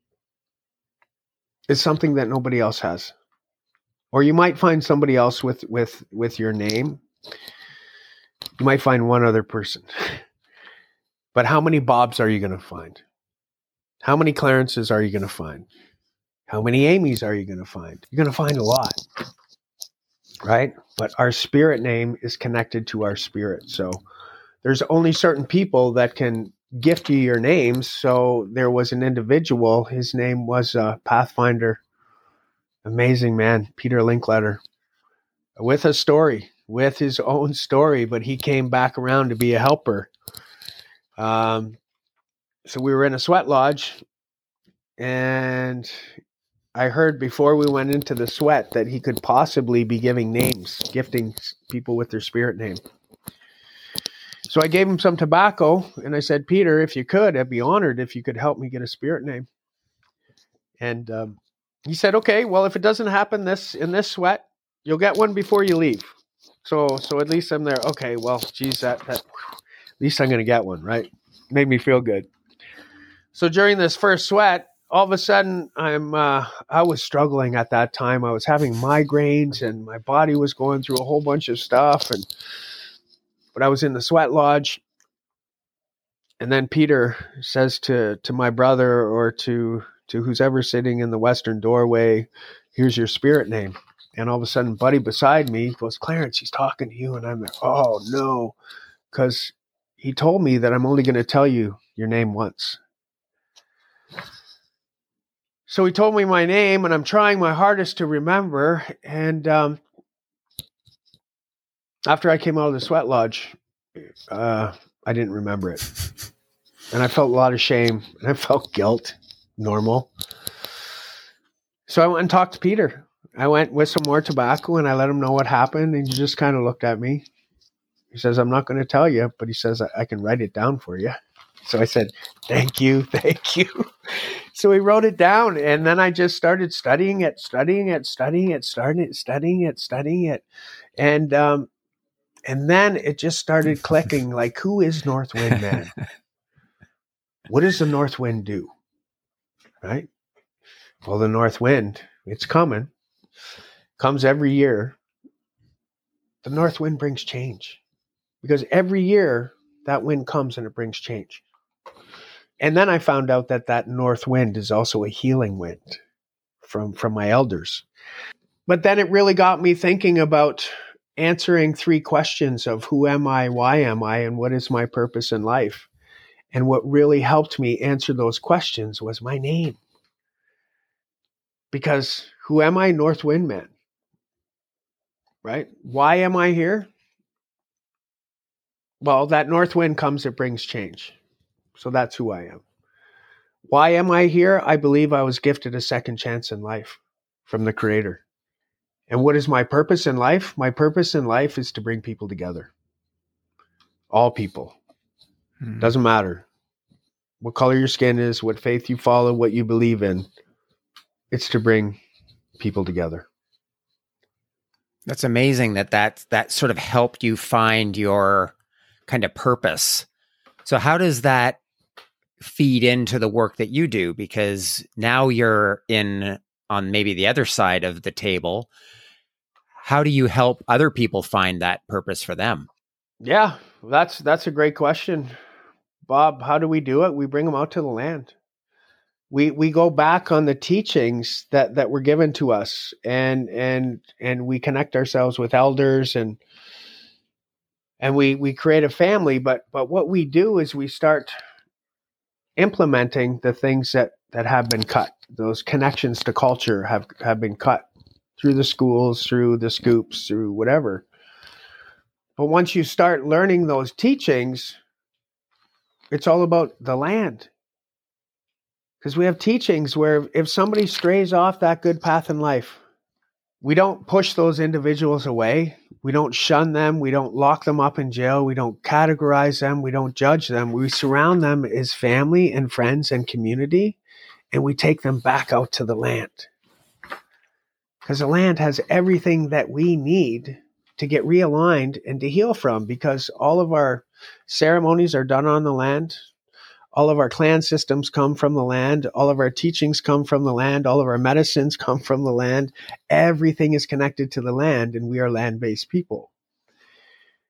is something that nobody else has. Or you might find somebody else with, with, with your name. You might find one other person. But how many Bobs are you going to find? How many Clarences are you going to find? How many Amy's are you going to find? You're going to find a lot, right? But our spirit name is connected to our spirit. So there's only certain people that can gift you your names. So there was an individual, his name was uh, Pathfinder. Amazing man, Peter Linkletter, with a story, with his own story, but he came back around to be a helper. Um, so we were in a sweat lodge, and I heard before we went into the sweat that he could possibly be giving names, gifting people with their spirit name. So I gave him some tobacco, and I said, Peter, if you could, I'd be honored if you could help me get a spirit name. And um, he said, okay, well, if it doesn't happen this in this sweat, you'll get one before you leave. So so at least I'm there. Okay, well, geez, that, that at least I'm going to get one, right? Made me feel good. So during this first sweat, all of a sudden, I'm uh, I was struggling at that time. I was having migraines, and my body was going through a whole bunch of stuff. And but I was in the sweat lodge, and then Peter says to to my brother or to to who's ever sitting in the western doorway, "Here's your spirit name." And all of a sudden, Buddy beside me goes, "Clarence, he's talking to you." And I'm like, "Oh no," because he told me that I'm only going to tell you your name once. So he told me my name, and I'm trying my hardest to remember. And um, after I came out of the sweat lodge, uh, I didn't remember it. And I felt a lot of shame, and I felt guilt, normal. So I went and talked to Peter. I went with some more tobacco, and I let him know what happened, and he just kind of looked at me. He says, "I'm not going to tell you," but he says, I, I can write it down for you. So I said, "Thank you, thank you." So he wrote it down, and then I just started studying it, studying it, studying it, studying it, studying it, studying it. And um, and then it just started clicking, like, who is North Wind Man? What does the North Wind do? Right? Well, the North Wind, it's coming, comes every year. The North Wind brings change. Because every year, that wind comes and it brings change. And then I found out that that north wind is also a healing wind from, from my elders. But then it really got me thinking about answering three questions of who am I, why am I, and what is my purpose in life. And what really helped me answer those questions was my name. Because who am I? North Wind Man. Right? Why am I here? Well, that north wind comes, it brings change. So that's who I am. Why am I here? I believe I was gifted a second chance in life from the Creator. And what is my purpose in life? My purpose in life is to bring people together. All people. Hmm. Doesn't matter what color your skin is, what faith you follow, what you believe in. It's to bring people together. That's amazing that that, that sort of helped you find your kind of purpose. So how does that feed into the work that you do? Because now you're in on maybe the other side of the table. How do you help other people find that purpose for them? Yeah, that's that's a great question, Bob. How do we do it? We bring them out to the land. We we go back on the teachings that, that were given to us, and and and we connect ourselves with elders, and and we we create a family. But but what we do is we start implementing the things that, that have been cut. Those connections to culture have, have been cut through the schools, through the scoops, through whatever. But once you start learning those teachings, it's all about the land. Because we have teachings where if somebody strays off that good path in life, we don't push those individuals away. We don't shun them. We don't lock them up in jail. We don't categorize them. We don't judge them. We surround them as family and friends and community, and we take them back out to the land. Because the land has everything that we need to get realigned and to heal from, because all of our ceremonies are done on the land. All of our clan systems come from the land. All of our teachings come from the land. All of our medicines come from the land. Everything is connected to the land, and we are land-based people.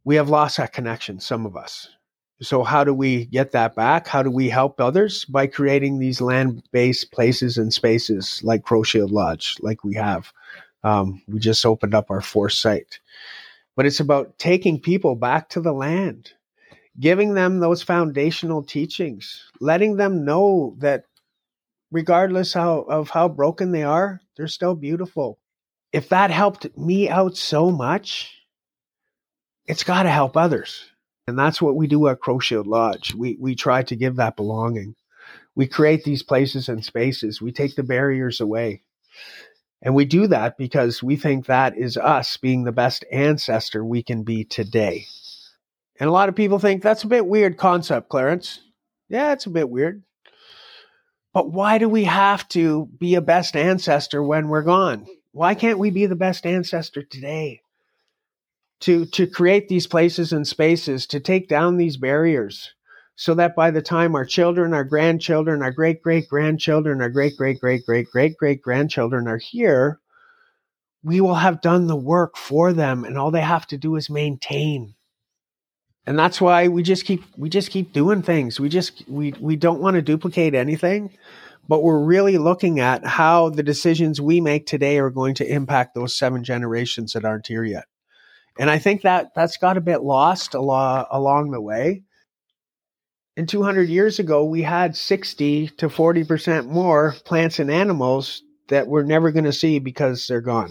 we have lost that connection, some of us. So how do we get that back? How do we help others? By creating these land-based places and spaces like Crowshield Lodge, like we have. Um, we just opened up our fourth site. But it's about taking people back to the land, giving them those foundational teachings, letting them know that regardless how, of how broken they are, they're still beautiful. If that helped me out so much, it's got to help others. And that's what we do at Crowshield Lodge. We we try to give that belonging. We create these places and spaces. We take the barriers away. And we do that because we think that is us being the best ancestor we can be today. And a lot of people think that's a bit weird concept, Clarence. Yeah, it's a bit weird. But why do we have to be a best ancestor when we're gone? Why can't we be the best ancestor today? To, to create these places and spaces, to take down these barriers so that by the time our children, our grandchildren, our great-great-grandchildren, our great-great-great-great-great-grandchildren are here, we will have done the work for them, and all they have to do is maintain. And that's why we just keep we just keep doing things. We just we we don't want to duplicate anything, but we're really looking at how the decisions we make today are going to impact those seven generations that aren't here yet. And I think that that's got a bit lost along, along the way. And two hundred years ago, we had sixty to forty percent more plants and animals that we're never going to see because they're gone.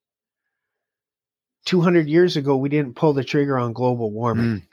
two hundred years ago, we didn't pull the trigger on global warming. Mm.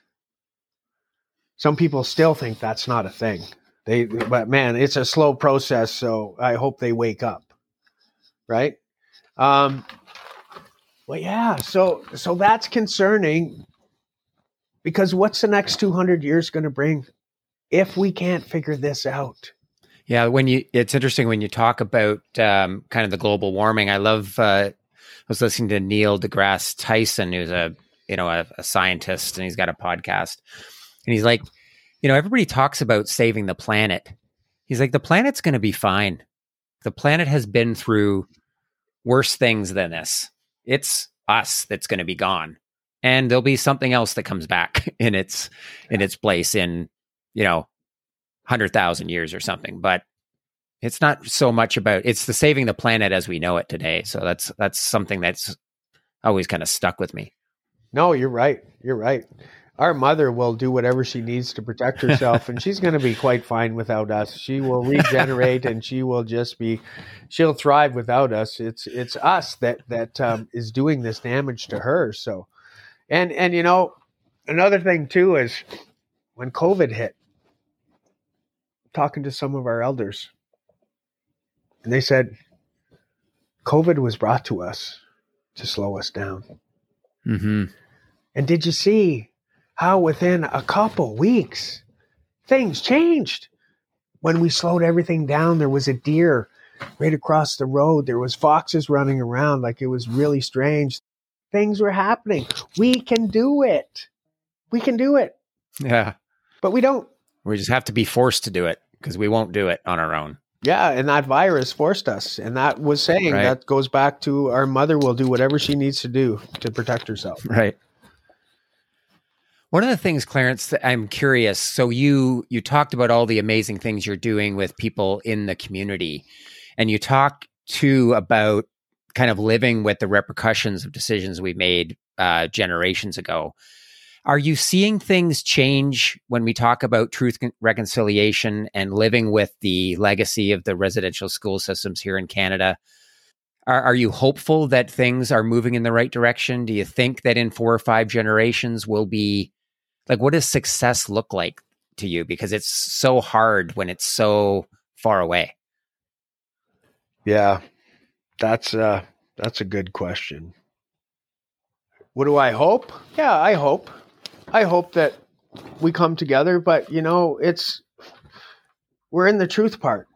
Some people still think that's not a thing. They, but man, it's a slow process. So I hope they wake up. Right? Um, Well, yeah, so so that's concerning because what's the next two hundred years going to bring if we can't figure this out? Yeah, when you it's interesting when you talk about um, kind of the global warming. I love. Uh, I was listening to Neil deGrasse Tyson, who's a you know a, a scientist, and he's got a podcast, and he's like, you know, everybody talks about saving the planet. He's like, the planet's going to be fine. The planet has been through worse things than this. It's us that's going to be gone, and there'll be something else that comes back in its in its place in you know hundred thousand years or something. But it's not so much about it's the saving the planet as we know it today. So that's that's something that's always kind of stuck with me. No, you're right. You're right. Our mother will do whatever she needs to protect herself, and she's going to be quite fine without us. She will regenerate, and she will just be, she'll thrive without us. It's it's us that that um, is doing this damage to her. So, and and you know, another thing too is when COVID hit, talking to some of our elders, and they said COVID was brought to us to slow us down. Mm-hmm. And did you see how within a couple weeks, things changed? When we slowed everything down, there was a deer right across the road. There was foxes running around like it was really strange. Things were happening. We can do it. We can do it. Yeah. But we don't. We just have to be forced to do it because we won't do it on our own. Yeah, and that virus forced us. And that was saying right. That goes back to our mother will do whatever she needs to do to protect herself. Right. One of the things, Clarence, that I'm curious. So you you talked about all the amazing things you're doing with people in the community, and you talk too about kind of living with the repercussions of decisions we made uh, generations ago. Are you seeing things change when we talk about truth reconciliation and living with the legacy of the residential school systems here in Canada? Are, are you hopeful that things are moving in the right direction? Do you think that in four or five generations we'll be like, what does success look like to you? Because it's so hard when it's so far away. Yeah, that's uh, that's a good question. What do I hope? Yeah, I hope. I hope that we come together, but you know, it's we're in the truth part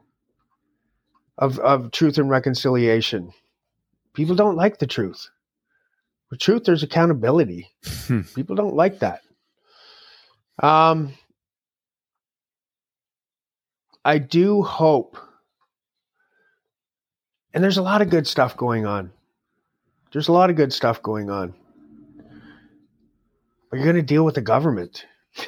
of of truth and reconciliation. People don't like the truth. With truth, there's accountability. People don't like that. Um, I do hope, and there's a lot of good stuff going on. There's a lot of good stuff going on. Or you're going to deal with the government.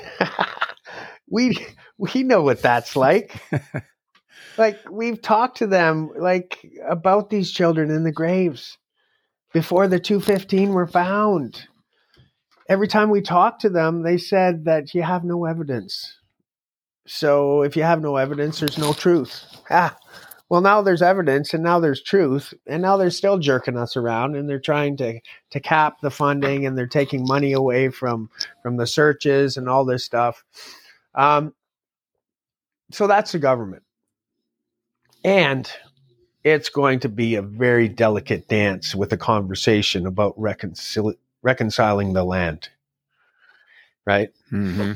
we we know what that's like. Like, we've talked to them like about these children in the graves before the two fifteen were found. Every time we talked to them, they said that you have no evidence. So if you have no evidence, there's no truth. Ah, well, now there's evidence, and now there's truth, and now they're still jerking us around, and they're trying to, to cap the funding, and they're taking money away from, from the searches and all this stuff. Um, so that's the government. And it's going to be a very delicate dance with a conversation about reconcil- reconciling the land. Right? Mm-hmm.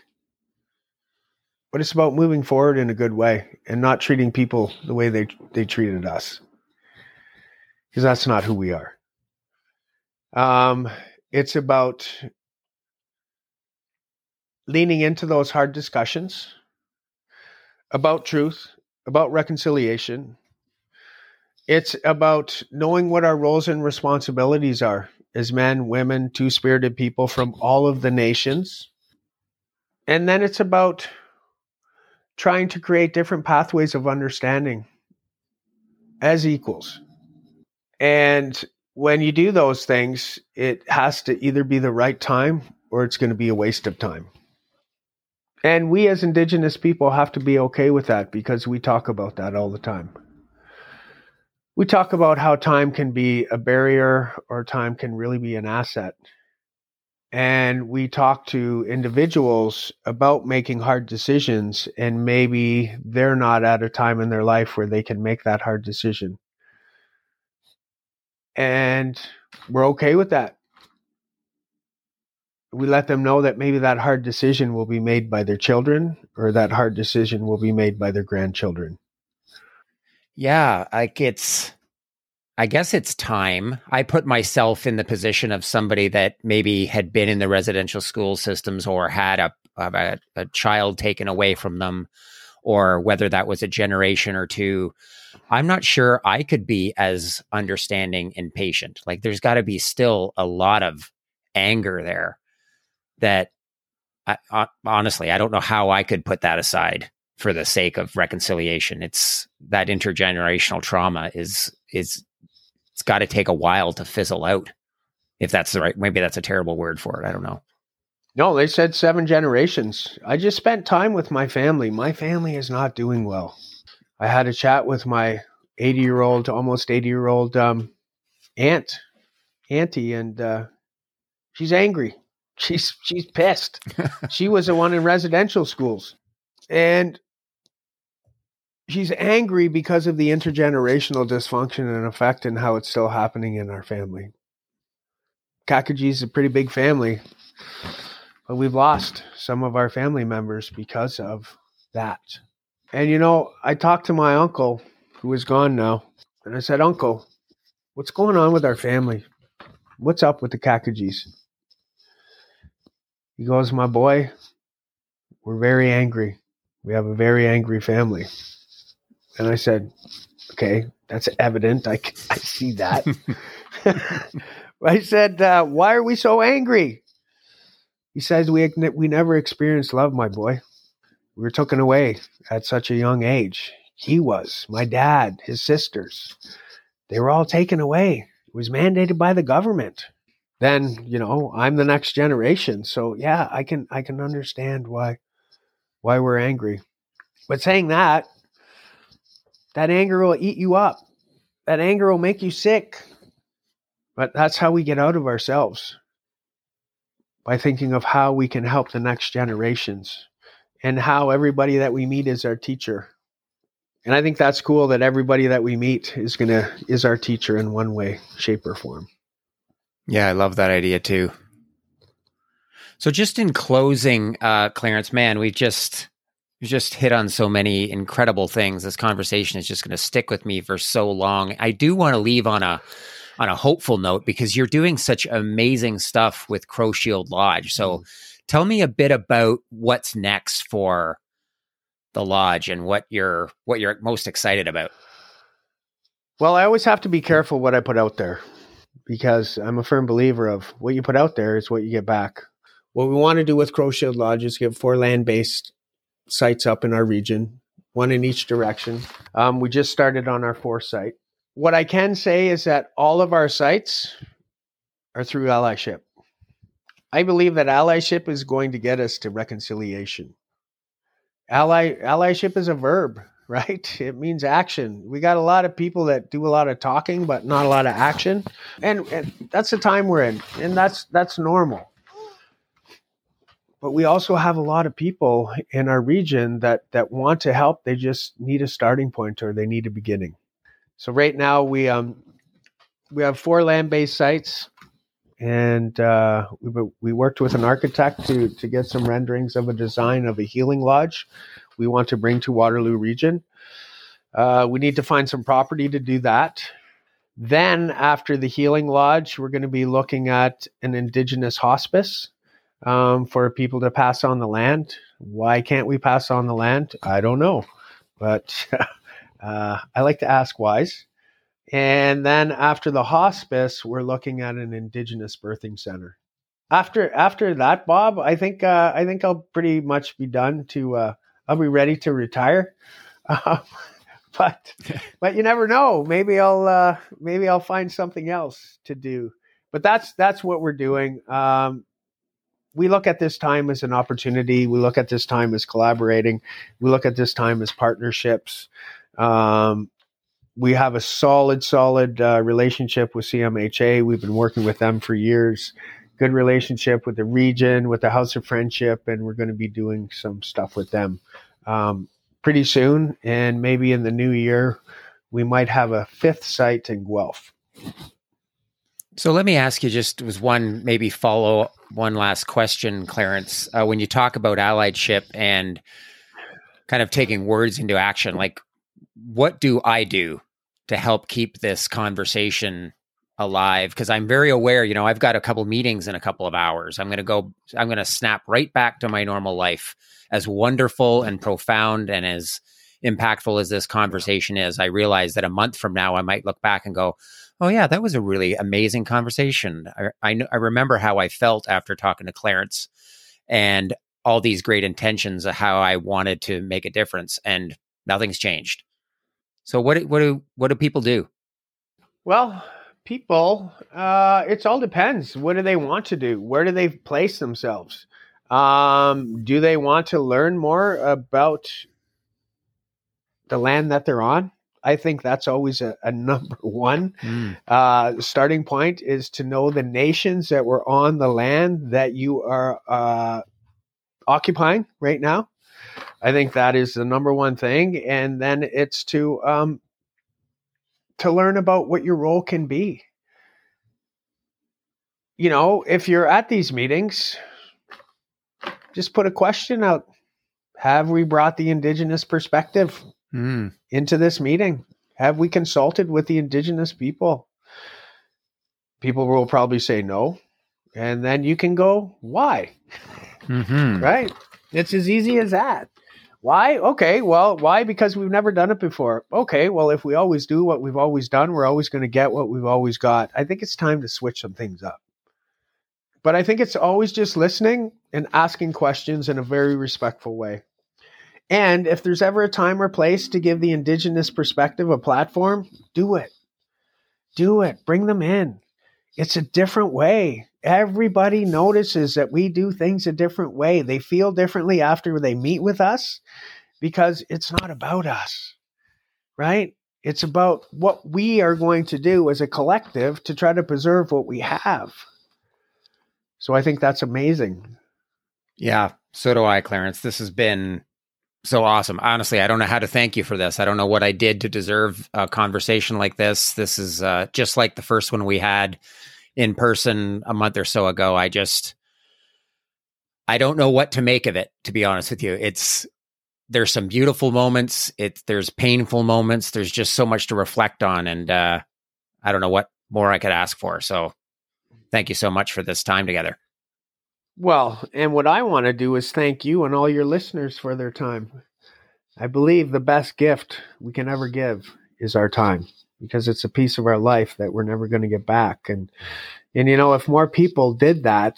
But it's about moving forward in a good way and not treating people the way they, they treated us. Because that's not who we are. Um, it's about leaning into those hard discussions about truth, about reconciliation. It's about knowing what our roles and responsibilities are as men, women, two-spirited people from all of the nations. And then it's about trying to create different pathways of understanding as equals. And when you do those things, it has to either be the right time or it's going to be a waste of time. And we as Indigenous people have to be okay with that, because we talk about that all the time. We talk about how time can be a barrier or time can really be an asset. And we talk to individuals about making hard decisions, and maybe they're not at a time in their life where they can make that hard decision. And we're okay with that. We let them know that maybe that hard decision will be made by their children, or that hard decision will be made by their grandchildren. Yeah, like it's, I guess it's time. I put myself in the position of somebody that maybe had been in the residential school systems or had a, a, a child taken away from them, or whether that was a generation or two. I'm not sure I could be as understanding and patient. Like, there's got to be still a lot of anger there that I, I, honestly, I don't know how I could put that aside for the sake of reconciliation. It's that intergenerational trauma is, is, it's got to take a while to fizzle out. If that's the right, maybe that's a terrible word for it. I don't know. No, they said seven generations. I just spent time with my family. My family is not doing well. I had a chat with my eighty-year-old, almost eighty-year-old um, aunt, auntie, and uh, she's angry. She's she's pissed. She was the one in residential schools, and she's angry because of the intergenerational dysfunction and effect and how it's still happening in our family. Kakagi is a pretty big family, but we've lost some of our family members because of that. And, you know, I talked to my uncle, who is gone now, and I said, Uncle, what's going on with our family? What's up with the Kakagis? He goes, my boy, we're very angry. We have a very angry family. And I said, okay, that's evident. I, I see that. I said, uh, why are we so angry? He says, we, we never experienced love, my boy. We were taken away at such a young age. He was, my dad, his sisters. They were all taken away. It was mandated by the government. Then, you know, I'm the next generation. So yeah, I can I can understand why why we're angry. But saying that, that anger will eat you up. That anger will make you sick. But that's how we get out of ourselves. By thinking of how we can help the next generations. And how everybody that we meet is our teacher. And I think that's cool that everybody that we meet is gonna is our teacher in one way, shape, or form. Yeah, I love that idea too. So just in closing, uh, Clarence, man, we just we just hit on so many incredible things. This conversation is just going to stick with me for so long. I do want to leave on a on a hopeful note, because you're doing such amazing stuff with Crow Shield Lodge. So mm. tell me a bit about what's next for the lodge and what you're what you're most excited about. Well, I always have to be careful what I put out there, because I'm a firm believer of what you put out there is what you get back. what we want to do with Crow Shield Lodge is get four land-based sites up in our region, one in each direction. Um, we just started on our fourth site. What I can say is that all of our sites are through allyship. I believe that allyship is going to get us to reconciliation. Ally allyship is a verb, right? It means action. We got a lot of people that do a lot of talking, but not a lot of action. And, and that's the time we're in. And that's that's normal. But we also have a lot of people in our region that, that want to help. They just need a starting point, or they need a beginning. So right now we um we have four land-based sites, and uh, we we worked with an architect to to get some renderings of a design of a healing lodge we want to bring to Waterloo region. Uh, we need to find some property to do that. Then after the healing lodge, we're going to be looking at an Indigenous hospice um, for people to pass on the land. Why can't we pass on the land? I don't know, but uh, I like to ask whys. And then after the hospice, we're looking at an Indigenous birthing center. After after that, Bob, I think uh, I think I'll pretty much be done. To uh, I'll be ready to retire. Uh, but but you never know. Maybe I'll uh, maybe I'll find something else to do. But that's that's what we're doing. Um, we look at this time as an opportunity. We look at this time as collaborating. We look at this time as partnerships. Um, We have a solid, solid uh, relationship with C M H A. We've been working with them for years. Good relationship with the region, with the House of Friendship, and we're going to be doing some stuff with them um, pretty soon. And maybe in the new year, we might have a fifth site in Guelph. So let me ask you just was one, maybe follow one last question, Clarence. Uh, when you talk about allyship and kind of taking words into action, like what do I do to help keep this conversation alive? Because I'm very aware, you know, I've got a couple meetings in a couple of hours. I'm going to go, I'm going to snap right back to my normal life. As wonderful and profound and as impactful as this conversation is, I realize that a month from now, I might look back and go, oh yeah, that was a really amazing conversation. I, I, I remember how I felt after talking to Clarence and all these great intentions of how I wanted to make a difference, and nothing's changed. So what do, what do what do people do? Well, people, uh, it all depends. What do they want to do? Where do they place themselves? Um, do they want to learn more about the land that they're on? I think that's always a, a number one mm. uh, starting point, is to know the nations that were on the land that you are uh, occupying right now. I think that is the number one thing. And then it's to um, to learn about what your role can be. You know, if you're at these meetings, just put a question out. Have we brought the Indigenous perspective mm. into this meeting? Have we consulted with the Indigenous people? People will probably say no. And then you can go, why? Mm-hmm. Right? It's as easy as that. Why? Okay, well, why? Because we've never done it before. Okay, well, if we always do what we've always done, we're always going to get what we've always got. I think it's time to switch some things up. But I think it's always just listening and asking questions in a very respectful way. And if there's ever a time or place to give the Indigenous perspective a platform, do it. Do it. Bring them in. It's a different way. Everybody notices that we do things a different way. They feel differently after they meet with us because it's not about us, right? It's about what we are going to do as a collective to try to preserve what we have. So I think that's amazing. Yeah, so do I, Clarence. This has been so awesome. Honestly, I don't know how to thank you for this. I don't know what I did to deserve a conversation like this. This is uh, just like the first one we had in person a month or so ago. I just, I don't know what to make of it, to be honest with you. It's, there's some beautiful moments. It, there's painful moments. There's just so much to reflect on. And uh, I don't know what more I could ask for. So thank you so much for this time together. Well, and what I want to do is thank you and all your listeners for their time. I believe the best gift we can ever give is our time, because it's a piece of our life that we're never going to get back. And, and, you know, if more people did that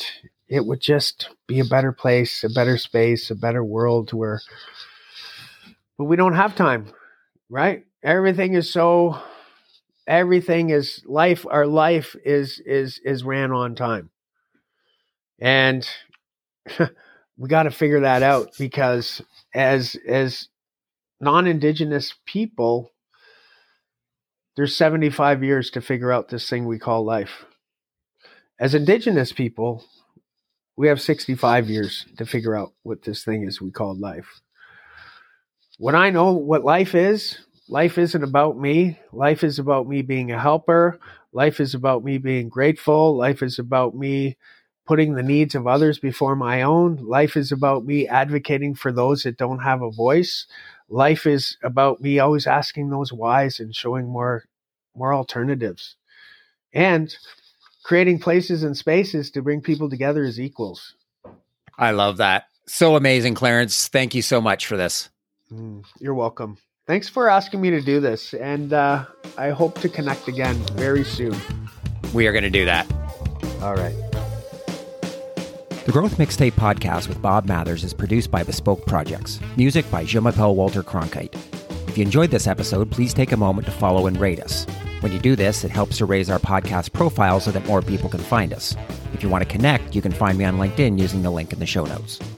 it would just be a better place, a better space, a better world where, but we don't have time, right? Everything is so, everything is life. Our life is, is, is ran on time. And we got to figure that out, because as, as non-Indigenous people, there's seventy-five years to figure out this thing we call life. As Indigenous people, we have sixty-five years to figure out what this thing is we call life. When I know what life is, life isn't about me. Life is about me being a helper. Life is about me being grateful. Life is about me putting the needs of others before my own. Life is about me advocating for those that don't have a voice. Life is about me always asking those whys and showing more, more alternatives, and creating places and spaces to bring people together as equals. I love that. So amazing, Clarence. Thank you so much for this. Mm, you're welcome. Thanks for asking me to do this. And uh, I hope to connect again very soon. We are going to do that. All right. The Growth Mixtape podcast with Bob Mathers is produced by Bespoke Projects. Music by Je-m'appelle Walter Cronkite. If you enjoyed this episode, please take a moment to follow and rate us. When you do this, it helps to raise our podcast profile so that more people can find us. If you want to connect, you can find me on LinkedIn using the link in the show notes.